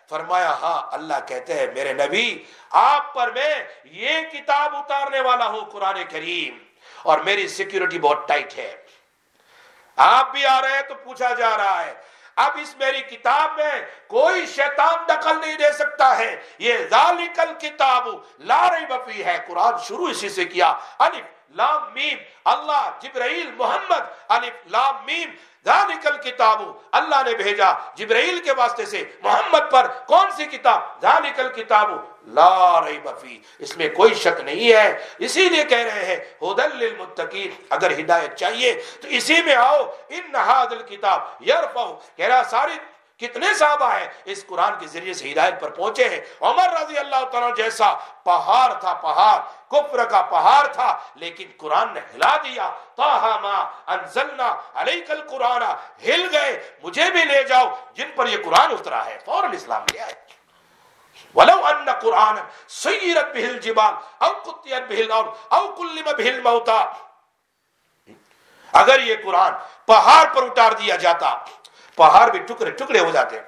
فرمایا ہاں اللہ کہتے ہیں میرے نبی آپ پر میں یہ کتاب اتارنے والا ہوں قرآن کریم، اور میری سیکیورٹی بہت ٹائٹ ہے، آپ بھی آ رہے ہیں تو پوچھا جا رہا ہے، اب اس میری کتاب میں کوئی شیطان دخل نہیں دے سکتا ہے، یہ ذالک الکتاب لا ریب فیہ ہے۔ قرآن شروع اسی سے کیا، الف لام میم، اللہ جبرائیل محمد، الف لام میم ذالک الکتاب، اللہ نے بھیجا جبرائیل کے واسطے سے محمد پر کون سی کتاب؟ ذالک الکتاب لا ریب فیہ، اس میں کوئی شک نہیں ہے۔ اسی لیے کہہ رہے ہیں ھدی للمتقین، اگر ہدایت چاہیے تو اسی میں آؤ۔ ان ھذا الکتاب یرفع، کہہ رہا ساری کتنے صحابہ ہیں اس قرآن کے ذریعے سے ہدایت پر پہنچے ہیں۔ عمر رضی اللہ تعالیٰ جیسا پہاڑ تھا، پہاڑ کفر کا پہاڑ تھا، لیکن قرآن نے ہلا دیا۔ طٰہ ما انزلنا علیک القرآن، ہل گئے، مجھے بھی لے جاؤ جن پر یہ قرآن اترا ہے، فوراً اسلام لے آئے۔ وَلَوْ أَنَّ قُرْآنًا سُيِّرَتْ بِهِ الْجِبَالُ أَوْ قُطِّعَتْ بِهِ الْأَرْضُ أَوْ كُلِّمَ بِهِ الْمَوْتَىٰ، اگر یہ قرآن پہاڑ پر اتار دیا جاتا، پہاڑ بھی ٹکڑے ٹکڑے ہو جاتے،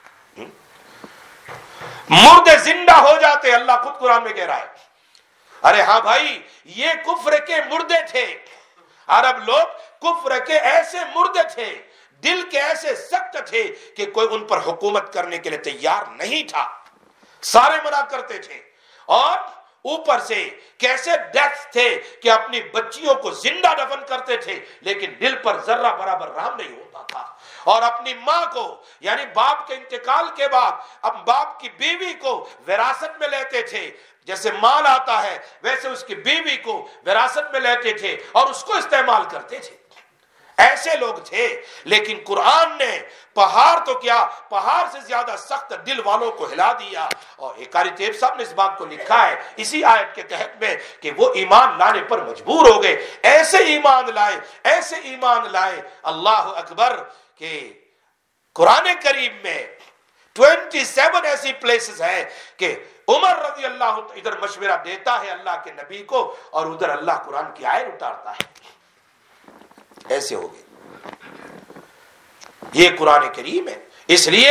مردے زندہ ہو جاتے، اللہ خود قرآن میں کہہ رہا ہے۔ ارے ہاں بھائی، یہ کفر کے مردے تھے، عرب لوگ کفر کے ایسے مردے تھے، دل کے ایسے سخت تھے کہ کوئی ان پر حکومت کرنے کے لیے تیار نہیں تھا، سارے منع کرتے تھے، اور اوپر سے کیسے ڈیتھ تھے کہ اپنی بچیوں کو زندہ دفن کرتے تھے، لیکن دل پر ذرہ برابر رحم نہیں ہوتا تھا، اور اپنی ماں کو یعنی باپ کے انتقال کے بعد اب باپ کی بیوی کو وراثت میں لیتے تھے، جیسے مال آتا ہے ویسے اس کی بیوی کو وراثت میں لیتے تھے اور اس کو استعمال کرتے تھے، ایسے لوگ تھے۔ لیکن قرآن نے پہاڑ تو کیا، پہاڑ سے زیادہ سخت دل والوں کو ہلا دیا، اور ایک قاری طیب صاحب نے اس بات کو لکھا ہے اسی آیت کے تحت میں کہ وہ ایمان لانے پر مجبور ہو گئے، ایسے ایمان لائے، ایسے ایمان لائے، اللہ اکبر، کہ قرآن کریم میں 27 ایسی پلیسز ہیں کہ عمر رضی اللہ ادھر مشورہ دیتا ہے اللہ کے نبی کو، اور ادھر اللہ قرآن کی آیت اتارتا ہے، ایسے ہو گئے۔ یہ قرآن کریم ہے، اس لیے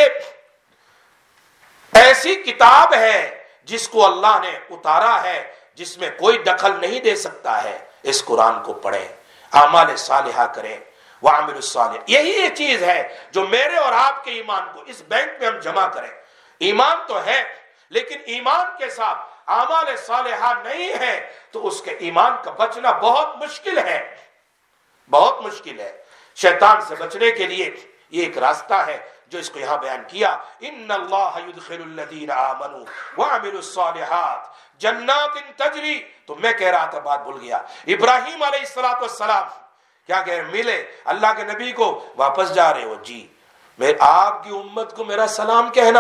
ایسی کتاب ہے جس کو اللہ نے اتارا ہے، جس میں کوئی دخل نہیں دے سکتا ہے۔ اس قرآن کو پڑھیں، اعمال صالحہ کریں، وعمل الصالح، یہی یہ چیز ہے جو میرے اور آپ کے ایمان کو اس بینک میں ہم جمع کریں۔ ایمان تو ہے، لیکن ایمان کے ساتھ اعمال صالحہ نہیں ہے تو اس کے ایمان کا بچنا بہت مشکل ہے، بہت مشکل ہے۔ شیطان سے بچنے کے لیے یہ ایک راستہ ہے جو اس کو یہاں بیان کیا، ان اللہ یدخل الذین آمنوا وعملوا الصالحات جنات تجری۔ تو میں کہہ رہا تھا، بات بھول گیا، ابراہیم علیہ السلام کیا کہہ رہے، ملے اللہ کے نبی کو، واپس جا رہے ہو، جی میں آپ کی امت کو میرا سلام کہنا،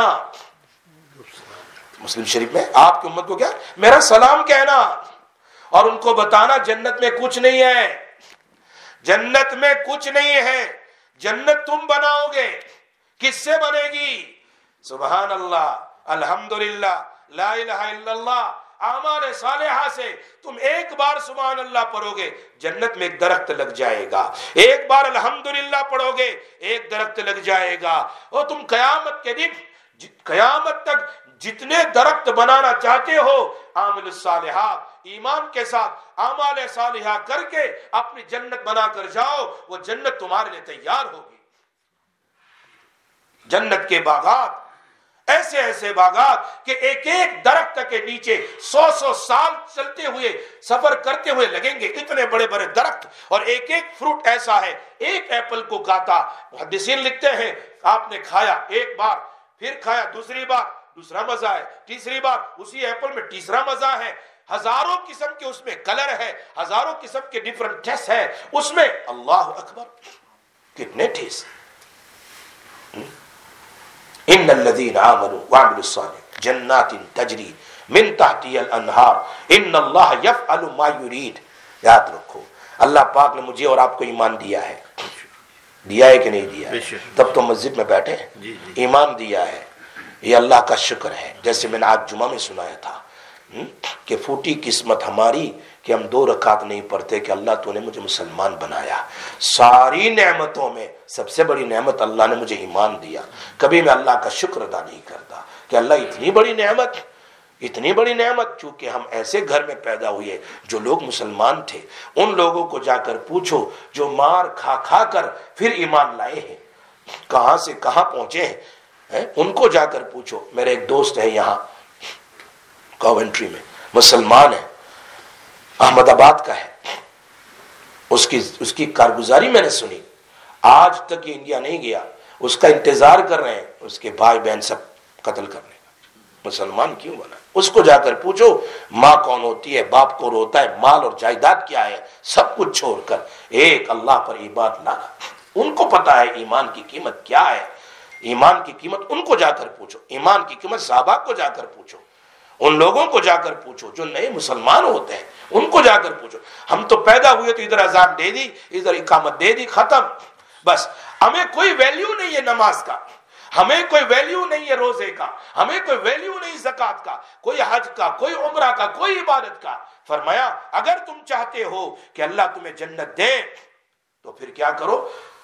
مسلم شریف میں آپ کی امت کو کیا، میرا سلام کہنا، اور ان کو بتانا جنت میں کچھ نہیں ہے، جنت میں کچھ نہیں ہے، جنت تم بناؤ گے۔ کس سے بنے گی؟ سبحان اللہ، الحمدللہ، لا الہ الا اللہ، اعمال صالحہ سے تم ایک بار سبحان اللہ پڑھو گے، جنت میں ایک درخت لگ جائے گا، ایک بار الحمدللہ پڑھو گے ایک درخت لگ جائے گا، اور تم قیامت کے دن قیامت تک جتنے درخت بنانا چاہتے ہو، عامل الصالحات، ایمان کے ساتھ اعمال صالحہ کر کے اپنی جنت بنا کر جاؤ، وہ جنت تمہارے لیے تیار ہوگی۔ جنت کے باغات ایسے ایسے باغات کہ ایک ایک درخت کے نیچے 100 سال چلتے ہوئے سفر کرتے ہوئے لگیں گے، اتنے بڑے بڑے درخت، اور ایک ایک فروٹ ایسا ہے، ایک ایپل کو کاٹا، محدثین لکھتے ہیں آپ نے کھایا ایک بار، پھر کھایا دوسری بار، دوسرا مزہ ہے، تیسری بار اسی ایپل میں تیسرا مزہ ہے، ہزاروں قسم کے اس میں کلر ہے، ہزاروں قسم کے ڈیفرنٹ ٹیسٹ ہے اس میں، اللہ اکبر کتنے ٹیسٹ۔ ان الذين آمنوا وعملوا الصالحات جنات تجری من تحتها الانہار ان اللہ یفعل ما یرید۔ یاد رکھو، اللہ پاک نے مجھے اور آپ کو ایمان دیا ہے، دیا ہے کہ نہیں دیا ہے؟ تب تو مسجد میں بیٹھے ہیں، ایمان دیا ہے، یہ اللہ کا شکر ہے۔ جیسے میں نے آج جمعہ میں سنایا تھا کہ پھوٹی قسمت ہماری کہ ہم 2 رکعت نہیں پڑھتے کہ اللہ تو نے مجھے مسلمان بنایا۔ ساری نعمتوں میں سب سے بڑی نعمت اللہ نے مجھے ایمان دیا، کبھی میں اللہ کا شکر ادا نہیں کرتا، کہ اللہ اتنی بڑی نعمت، اتنی بڑی نعمت، چونکہ ہم ایسے گھر میں پیدا ہوئے جو لوگ مسلمان تھے، ان لوگوں کو جا کر پوچھو جو مار کھا کھا کر پھر ایمان لائے ہیں، کہاں سے کہاں پہنچے ہیں، ان کو جا کر پوچھو۔ میرے ایک دوست ہے یہاں کوونٹری میں، مسلمان ہے، احمد آباد کا ہے، اس کی کارگزاری میں نے سنی، آج تک یہ انڈیا نہیں گیا، اس کا انتظار کر رہے ہیں اس کے بھائی بہن سب قتل کرنے کا، مسلمان کیوں بنا؟ اس کو جا کر پوچھو ماں کون ہوتی ہے، باپ کون ہوتا ہے، مال اور جائیداد کیا ہے، سب کچھ چھوڑ کر ایک اللہ پر ایمان لانا، ان کو پتا ہے ایمان کی قیمت کیا ہے، ایمان کی قیمت ان کو جا کر پوچھو، ایمان کی قیمت صحابہ کو جا کر پوچھو، ان لوگوں کو جا کر پوچھو جو نئے مسلمان ہوتے ہیں، ان کو جا کر پوچھو۔ ہم تو پیدا ہوئے تو ادھر اذان دے دی، ادھر اقامت دے دی، ختم، بس ہمیں کوئی ویلیو نہیں ہے نماز کا، ہمیں کوئی ویلیو نہیں ہے روزے کا، ہمیں کوئی ویلیو نہیں زکوٰۃ کا، کوئی حج کا، کوئی عمرہ کا، کوئی عبادت کا۔ فرمایا اگر تم چاہتے ہو کہ اللہ تمہیں جنت دے تو پھر کیا کرو؟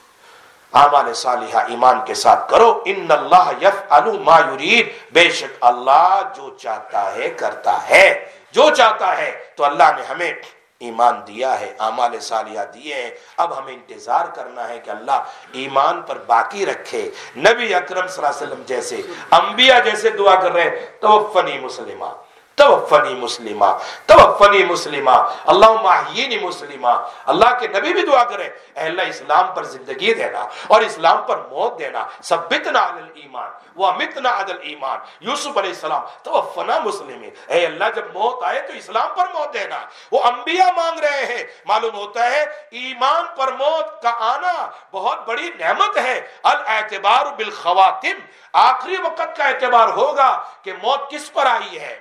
اعمال صالحہ ایمان کے ساتھ کرو۔ ان اللہ یفعل ما یرید، بے شک اللہ جو چاہتا ہے کرتا ہے، جو چاہتا ہے۔ تو اللہ نے ہمیں ایمان دیا ہے، اعمال صالحہ دیے ہیں، اب ہمیں انتظار کرنا ہے کہ اللہ ایمان پر باقی رکھے۔ نبی اکرم صلی اللہ علیہ وسلم جیسے، انبیاء جیسے دعا کر رہے ہیں، توفنی مسلمہ، توفنی مسلمہ، توفنی مسلمہ، اللہم احیینی مسلمہ۔ اللہ کے نبی بھی دعا کریں، اے اللہ اسلام پر زندگی دینا اور اسلام پر موت دینا، ثبتنا علی الایمان وامتنا علی الایمان۔ یوسف علیہ السلام توفنا مسلمین، اے اللہ جب موت آئے تو اسلام پر موت دینا۔ وہ انبیاء مانگ رہے ہیں، معلوم ہوتا ہے ایمان پر موت کا آنا بہت بڑی نعمت ہے۔ الاعتبار بالخواتم، آخری وقت کا اعتبار ہوگا کہ موت کس پر آئی ہے۔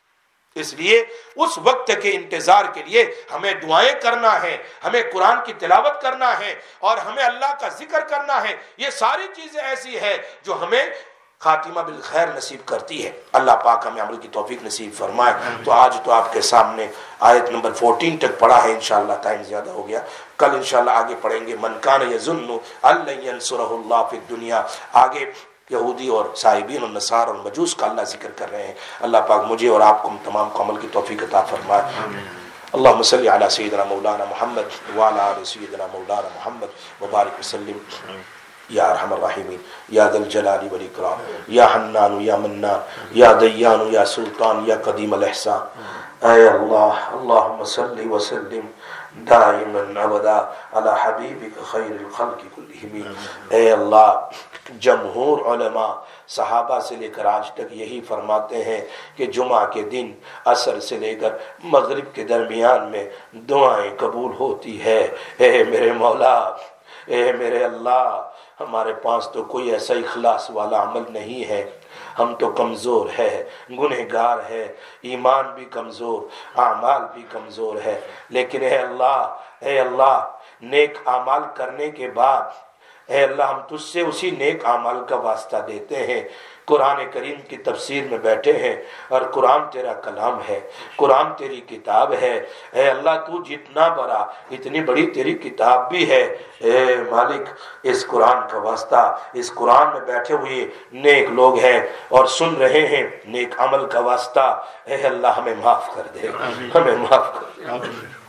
اس لیے اس وقت کے انتظار کے لیے ہمیں دعائیں کرنا ہے، ہمیں قرآن کی تلاوت کرنا ہے، اور ہمیں اللہ کا ذکر کرنا ہے۔ یہ ساری چیزیں ایسی ہیں جو ہمیں خاتمہ بالخیر نصیب کرتی ہے۔ اللہ پاک ہمیں عمل کی توفیق نصیب فرمائے۔ تو آج تو آپ کے سامنے آیت نمبر 14 تک پڑھا ہے، انشاءاللہ ٹائم زیادہ ہو گیا، کل انشاءاللہ آگے پڑھیں گے۔ من کان یظن ان لن ینصرہ اللہ فی الدنیا، آگے یہودی اور صاحبین اور نصارى اور مجوس کا اللہ ذکر کر رہے ہیں۔ اللہ پاک مجھے اور آپ کو تمام کو عمل کی توفیق عطا فرمائے۔ اللہم صلی علی سیدنا مولانا محمد وعلی آل سیدنا مولانا محمد وبارک وسلم یا ارحم الراحمین یا ذا الجلال والاکرام یا حنان یا منان یا دیان یا سلطان یا قدیم الاحسان۔ اے اللہ، اللہم صلی وسلم دائما ابدا علی حبیبک خیر الخلق کلہم۔ اے اللہ، جمہور علماء صحابہ سے لے کر آج تک یہی فرماتے ہیں کہ جمعہ کے دن عصر سے لے کر مغرب کے درمیان میں دعائیں قبول ہوتی ہے۔ اے میرے مولا، اے میرے اللہ، ہمارے پاس تو کوئی ایسا اخلاص والا عمل نہیں ہے، ہم تو کمزور ہے، گنہگار ہے، ایمان بھی کمزور، اعمال بھی کمزور ہے، لیکن اے اللہ نیک اعمال کرنے کے بعد اے اللہ ہم تجھ سے اسی نیک اعمال کا واسطہ دیتے ہیں۔ قرآن کریم کی تفسیر میں بیٹھے ہیں اور قرآن تیرا کلام ہے، قرآن تیری کتاب ہے۔ اے اللہ تو جتنا بڑا، اتنی بڑی تیری کتاب بھی ہے۔ اے مالک، اس قرآن کا واسطہ، اس قرآن میں بیٹھے ہوئے نیک لوگ ہیں اور سن رہے ہیں، نیک عمل کا واسطہ اے اللہ ہمیں معاف کر دے، ہمیں معاف کر دے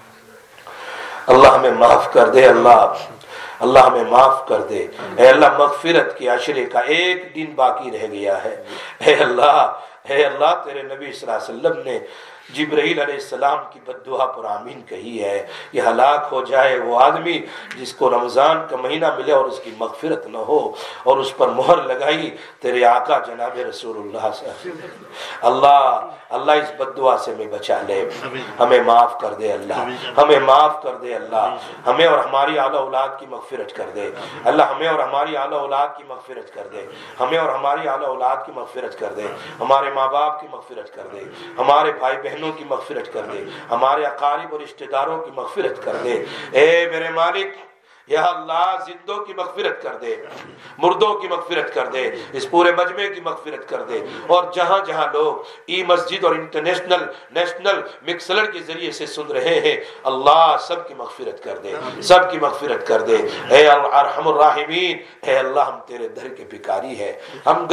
اللہ، ہمیں معاف کر دے اللہ ہمیں معاف کر دے۔ اے اللہ مغفرت کے عشرے کا ایک دن باقی رہ گیا ہے۔ اے اللہ تیرے نبی صلی اللہ علیہ وسلم نے جبرائیل علیہ السلام کی بد دعا پر آمین کہی ہے، یہ ہلاک ہو جائے وہ آدمی جس کو رمضان کا مہینہ ملے اور اس کی مغفرت نہ ہو، اور اس پر مہر لگائی تیرے آقا جناب رسول اللہ صلی اللہ علیہ وسلم۔ اللہ اس بد دعا سے ہمیں بچا لے، ہمیں معاف کر دے اللہ، ہمیں معاف کر دے اللہ، ہمیں اور ہماری اعلیٰ اولاد کی مغفرت کر دے اللہ، ہمیں اور ہماری اعلیٰ اولاد کی مغفرت کر دے، ہمیں اور ہماری اعلیٰ اولاد کی مغفرت کر دے، ہمارے ماں باپ کی مغفرت کر دے، ہمارے بھائی بہنوں کی مغفرت کر دے، ہمارے اقارب اور رشتہ داروں کی مغفرت کر دے۔ اے میرے مالک، یا اللہ زندوں کی مغفرت کر دے، مردوں کی مغفرت کر دے، اس پورے مجمع کی مغفرت کر دے، اور جہاں جہاں لوگ ای مسجد اور انٹرنیشنل نیشنل مکسلر کے ذریعے سے سن رہے ہیں، اللہ سب کی مغفرت کر دے، سب کی مغفرت کر دے۔ اے ارحم الراحمین، اے اللہ ہم تیرے در کے بھکاری ہیں، ہم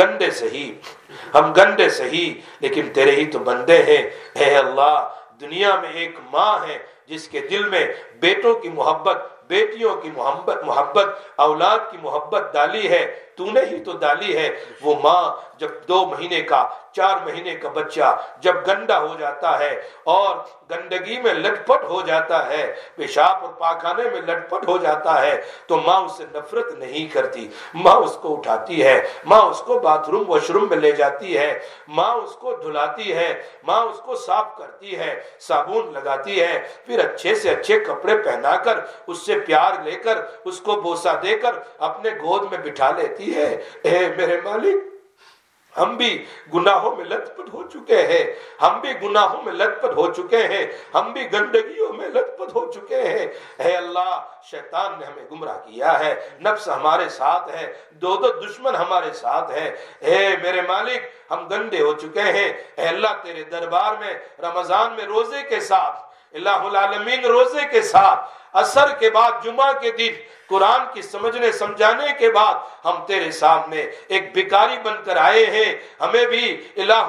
گندے سہی لیکن تیرے ہی تو بندے ہیں۔ اے اللہ دنیا میں ایک ماں ہے جس کے دل میں بیٹوں کی محبت، بیٹیوں کی محبت، اولاد کی محبت ڈالی ہے، تو نے ہی تو ڈالی ہے۔ وہ ماں جب 2 مہینے کا 4 مہینے کا بچہ جب گندا ہو جاتا ہے اور گندگی میں لٹ پٹ ہو جاتا ہے، پیشاب اور پاخانے میں لٹ پٹ ہو جاتا ہے، تو ماں اس سے نفرت نہیں کرتی، ماں اس کو اٹھاتی ہے، ماں اس کو باتھ روم واش روم میں لے جاتی ہے، ماں اس کو دھلاتی ہے، ماں اس کو صاف کرتی ہے، صابن لگاتی ہے، پھر اچھے سے اچھے کپڑے پہنا کر اس سے پیار لے کر اس کو بوسہ دے کر اپنے گود میں بٹھا لیتی ہے۔ اے میرے مالک، ہم بھی گناہوں میں لت پت ہو چکے ہیں، ہم بھی گناہوں میں لت پت ہو چکے ہیں، ہم بھی گندگیوں میں لت پت ہو چکے ہیں۔ اے اللہ شیطان نے ہمیں گمراہ کیا ہے، نفس ہمارے ساتھ ہے، دو دشمن ہمارے ساتھ ہے۔ اے میرے مالک ہم گندے ہو چکے ہیں۔ اے اللہ تیرے دربار میں رمضان میں روزے کے ساتھ، الہ العالمین روزے کے ساتھ، عصر کے بعد جمعہ کے دن قرآن کی سمجھنے سمجھانے کے بعد ہم تیرے سامنے ایک بھکاری بن کر آئے ہیں۔ ہمیں بھی الہ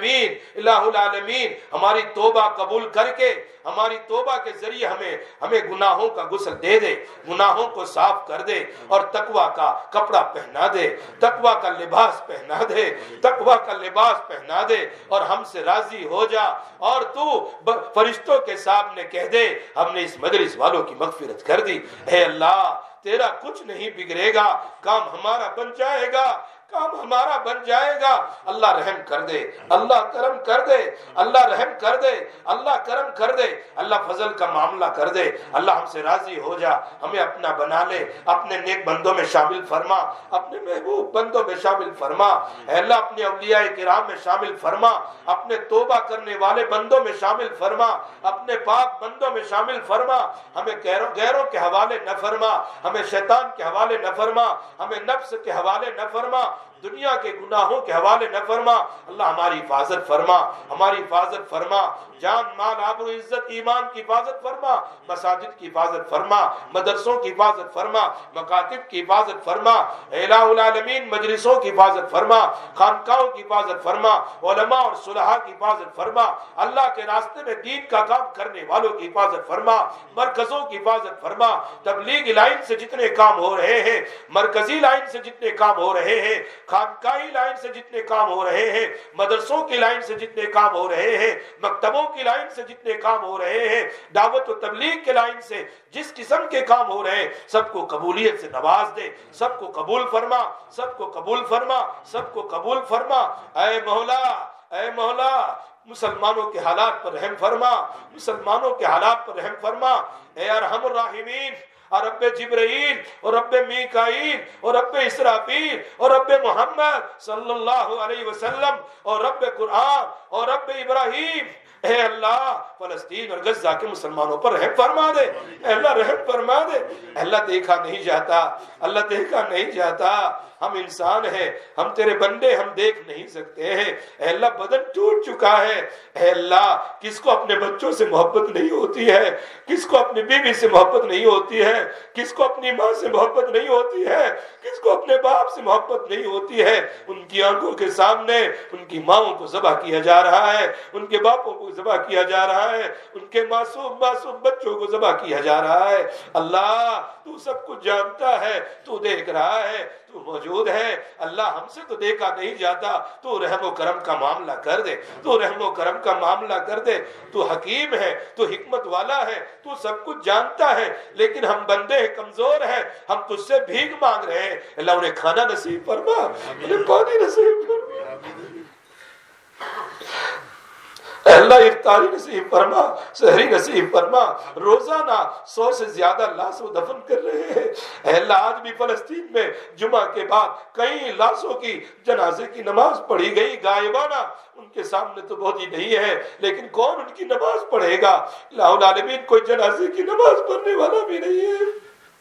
العالمین ہماری توبہ قبول کر کے، ہماری توبہ کے ذریعے ہمیں گناہوں کا غسل دے دے، گناہوں کو صاف کر دے، اور تقوی کا کپڑا پہنا دے، تقوی کا لباس پہنا دے، تقوی کا لباس پہنا دے، اور ہم سے راضی ہو جا، اور تو فرشتوں کے سامنے کہہ دے ہم نے اس مجلس والوں کی مغفرت کر دی۔ اے اللہ تیرا کچھ نہیں بگڑے گا، کام ہمارا بن جائے گا، کام ہمارا بن جائے گا۔ اللہ رحم کر دے، اللہ کرم کر دے، اللہ رحم کر دے، اللہ کرم کر دے، اللہ فضل کا معاملہ کر دے۔ اللہ ہم سے راضی ہو جا، ہمیں اپنا بنا لے، اپنے نیک بندوں میں شامل فرما، اپنے محبوب بندوں میں شامل فرما۔ اے اللہ اپنے اولیاء کرام میں شامل فرما، اپنے توبہ کرنے والے بندوں میں شامل فرما، اپنے پاک بندوں میں شامل فرما۔ ہمیں غیروں کے حوالے نہ فرما، ہمیں شیطان کے حوالے نہ فرما، ہمیں نفس کے حوالے نہ فرما، دنیا کے گناہوں کے حوالے نہ فرما۔ اللہ ہماری حفاظت فرما، ہماری حفاظت فرما، جان مال آبرو عزت ایمان کی حفاظت فرما، مساجد کی حفاظت فرما، مدرسوں کی حفاظت فرما، مکاتب کی حفاظت فرما، الہ العالمین مجلسوں کی حفاظت فرما، خانقاہوں کی حفاظت فرما، علماء اور صلحاء کی حفاظت فرما، اللہ کے راستے میں دین کا کام کرنے والوں کی حفاظت فرما، مرکزوں کی حفاظت فرما، تبلیغ لائن سے جتنے کام ہو رہے ہیں، مرکزی لائن سے جتنے کام ہو رہے ہیں، خانقاہی لائن سے جتنے کام ہو رہے ہیں، مدرسوں کی لائن سے جتنے کام ہو رہے ہیں، مکتبوں کی لائن سے جتنے کام ہو رہے ہیں، دعوت و تبلیغ کے لائن سے جس قسم کے کام ہو رہے ہیں، سب کو قبولیت سے نواز دے، سب کو قبول فرما، سب کو قبول فرما، سب کو قبول فرما۔ اے مولا، اے مولا مسلمانوں کے حالات پر رحم فرما، مسلمانوں کے حالات پر رحم فرما۔ اے ارحم الراحمین، اور رب جبرائیل اور رب میکائیل اور رب اسرافیل اور رب محمد صلی اللہ علیہ وسلم اور رب قرآن اور رب ابراہیم، اے اللہ فلسطین اور غزہ کے مسلمانوں پر رحم فرما دے، اے اللہ رحم فرما دے۔ اے اللہ دیکھا نہیں جاتا، اللہ دیکھا نہیں جاتا، ہم انسان ہیں، ہم تیرے بندے، ہم دیکھ نہیں سکتے ہیں۔ اے اللہ بدن ٹوٹ چکا ہے، اے اللہ کس کو اپنے بچوں سے محبت نہیں ہوتی ہے، کس کو اپنی بیوی سے محبت نہیں ہوتی ہے، کس کو اپنی ماں سے محبت نہیں ہوتی ہے، کس کو اپنے باپ سے محبت نہیں ہوتی ہے۔ ان کی آنکھوں کے سامنے ان کی ماؤں کو ذبح کیا جا رہا ہے، ان کے باپوں کو ذبح کیا جا رہا ہے، ان کے معصوم بچوں کو ذبح کیا جا رہا ہے۔ اللہ تو سب کچھ جانتا ہے، تو دیکھ رہا ہے، تو موجود ہے۔ اللہ ہم سے تو دیکھا نہیں جاتا، تو رحم و کرم کا معاملہ کر دے، تو رحم و کرم کا معاملہ کر دے۔ تو حکیم ہے، تو حکمت والا ہے، تو سب کچھ جانتا ہے، لیکن ہم بندے ہیں، کمزور ہیں، ہم تجھ سے بھیک مانگ رہے ہیں۔ اللہ انہیں کھانا نصیب فرما، انہیں پانی نصیب فرما، اللہ افطاری نصیب فرما، سحری نصیب فرما۔ روزانہ 100 سے زیادہ لاشوں دفن کر رہے ہیں۔ اے اللہ آج بھی فلسطین میں جمعہ کے بعد کئی لاشوں کی جنازے کی نماز پڑھی گئی غائبانہ، ان کے سامنے تو بہت ہی نہیں ہے، لیکن کون ان کی نماز پڑھے گا؟ الہ العالمین کوئی جنازے کی نماز پڑھنے والا بھی نہیں ہے۔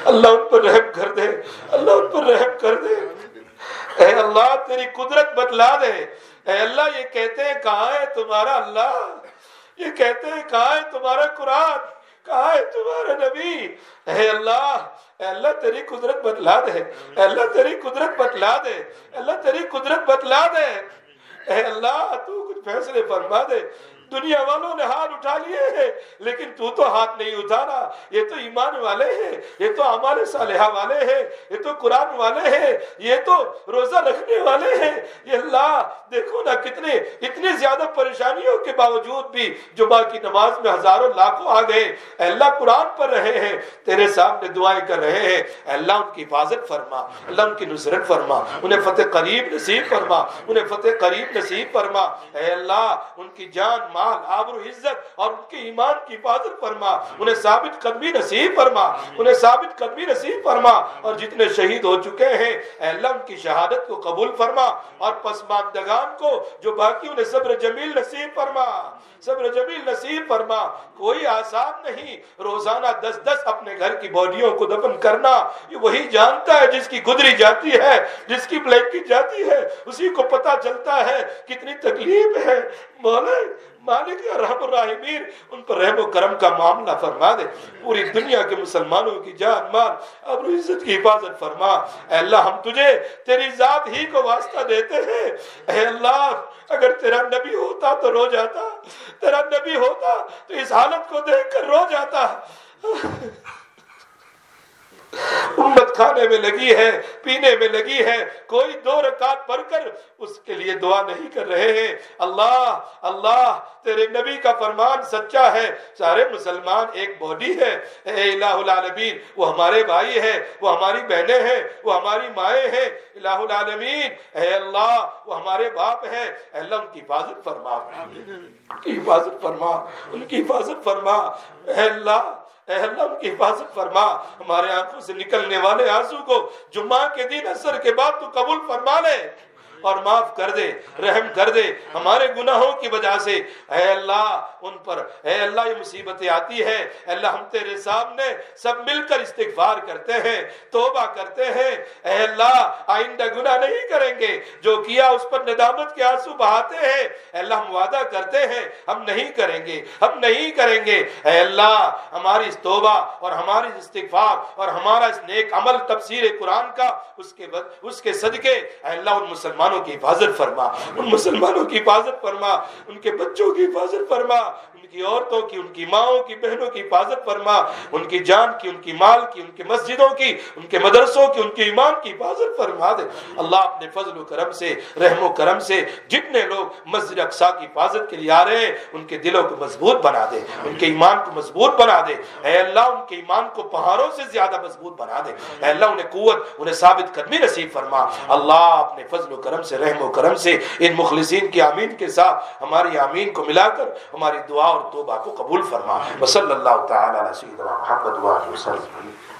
اللہ ان پر رحم کر دے، اللہ ان پر رحم کر دے۔ اے اللہ تیری قدرت بتلا دے۔ اے اللہ یہ کہتے ہیں کہاں ہے تمہارا اللہ، یہ کہتے ہیں کہاں ہے تمہارا قرآن، کہاں ہے تمہارا نبی؟ اے اللہ تیری قدرت بتلا دے، اے اللہ تیری قدرت بتلا دے، اے اللہ تیری قدرت بتلا دے۔ اے اللہ تو کچھ فیصلے فرما دے۔ دنیا والوں نے ہاتھ اٹھا لیے ہیں لیکن تو ہاتھ نہیں اٹھانا۔ یہ تو ایمان والے ہیں، یہ تو اعمال صالحہ والے ہیں، یہ تو قرآن والے ہیں، یہ تو روزہ رکھنے والے ہیں۔ یہ اللہ دیکھو نا اتنے زیادہ پریشانیوں کے باوجود بھی جمعہ کی نماز میں ہزاروں لاکھوں آ گئے۔ اے اللہ قرآن پڑھ رہے ہیں، تیرے سامنے دعائیں کر رہے ہیں۔ اے اللہ ان کی حفاظت فرما، اللہ ان کی نصرت فرما، انہیں فتح قریب نصیب فرما، انہیں فتح قریب نصیب فرما۔ اے اللہ ان کی جان مال آبرو عزت اور ان کے ایمان کی حفاظت فرما، انہیں ثابت قدمی نصیب فرما، انہیں ثابت قدمی نصیب فرما۔ اور جتنے شہید ہو چکے ہیں اے اللہ ان کی شہادت کو قبول فرما، اور پسماندگان کو جو باقی انہیں صبر جمیل نصیب فرما، صبر جمیل نصیب فرما۔ کوئی آسان نہیں روزانہ 10 اپنے گھر کی باڈیوں کو دفن کرنا، یہ وہی جانتا ہے جس کی گدری جاتی ہے، جس کی بلینکٹ جاتی ہے، اسی کو پتا چلتا ہے کتنی تکلیف ہے۔ مولا مالک ارحم الراحمین ان پر رحم و کرم کا معاملہ فرما دے، پوری دنیا کے مسلمانوں کی جان مال ابرو عزت کی حفاظت فرما۔ اے اللہ ہم تجھے تیری ذات ہی کو واسطہ دیتے ہیں۔ اے اللہ اگر تیرا نبی ہوتا تو رو جاتا، تیرا نبی ہوتا تو اس حالت کو دیکھ کر رو جاتا۔ امت کھانے میں لگی ہے، پینے میں لگی ہے، کوئی 2 رکعت پڑھ کر اس کے لیے دعا نہیں کر رہے ہیں۔ اللہ تیرے نبی کا فرمان سچا ہے، سارے مسلمان ایک باڈی ہے۔ اے الہ العالمین وہ ہمارے بھائی ہیں، وہ ہماری بہنیں ہیں، وہ ہماری مائیں ہیں۔ الہ العالمین اے اللہ وہ ہمارے باپ ہیں۔ اے اللہ ان کی حفاظت فرما، ان کی حفاظت فرما، ان کی حفاظت فرما۔ اے اللہ ان کی حفاظت فرما۔ ہمارے آنکھوں سے نکلنے والے آنسو کو جمعہ کے دن عصر کے بعد تو قبول فرما لے اور معاف کر دے، رحم کر دے ہمارے گناہوں کی وجہ سے۔ اے اللہ ان پر اے اللہ یہ مصیبتیں آتی ہے، اے اللہ ہم تیرے سامنے سب مل کر استغفار کرتے ہیں، توبہ کرتے ہیں۔ اے اللہ آئندہ گناہ نہیں کریں گے، جو کیا اس پر ندامت کے آنسو بہاتے ہیں۔ اے اللہ ہم وعدہ کرتے ہیں ہم نہیں کریں گے، ہم نہیں کریں گے۔ اے اللہ ہماری اس توبہ اور ہماری استغفار اور ہمارا اس نیک عمل تفسیر قرآن کا اس کے صدقے اے اللہ ان مسلمانوں کی حفاظت فرما، ان مسلمانوں کی حفاظت فرما، ان کے بچوں کی حفاظت فرما، ان کی عورتوں کی، ان کی ماؤں کی، بہنوں کی حفاظت فرما، ان کی جان کی، ان کی مال کی، ان کی مسجدوں کی، ان کے مدرسوں کی، ان کے ایمان کی حفاظت فرما دے۔ اللہ اپنے فضل و کرم سے، رحم و کرم سے جتنے لوگ مسجد اقصی کی حفاظت کے لیے آ رہے ہیں ان کے دلوں کو مضبوط بنا دے، ان کے ایمان کو مضبوط بنا دے۔ اے اللہ ان کے ایمان کو پہاڑوں سے زیادہ مضبوط بنا دے۔ اے اللہ انہیں قوت، انہیں ثابت قدمی نصیب فرما۔ اللہ اپنے فضل و کرم سے، رحم و کرم سے ان مخلصین کی آمین کے ساتھ ہماری آمین کو ملا کر ہماری دعا اور توبہ کو قبول فرما۔ وصلی اللہ تعالی علی سیدنا محمد و آلہ وسلم۔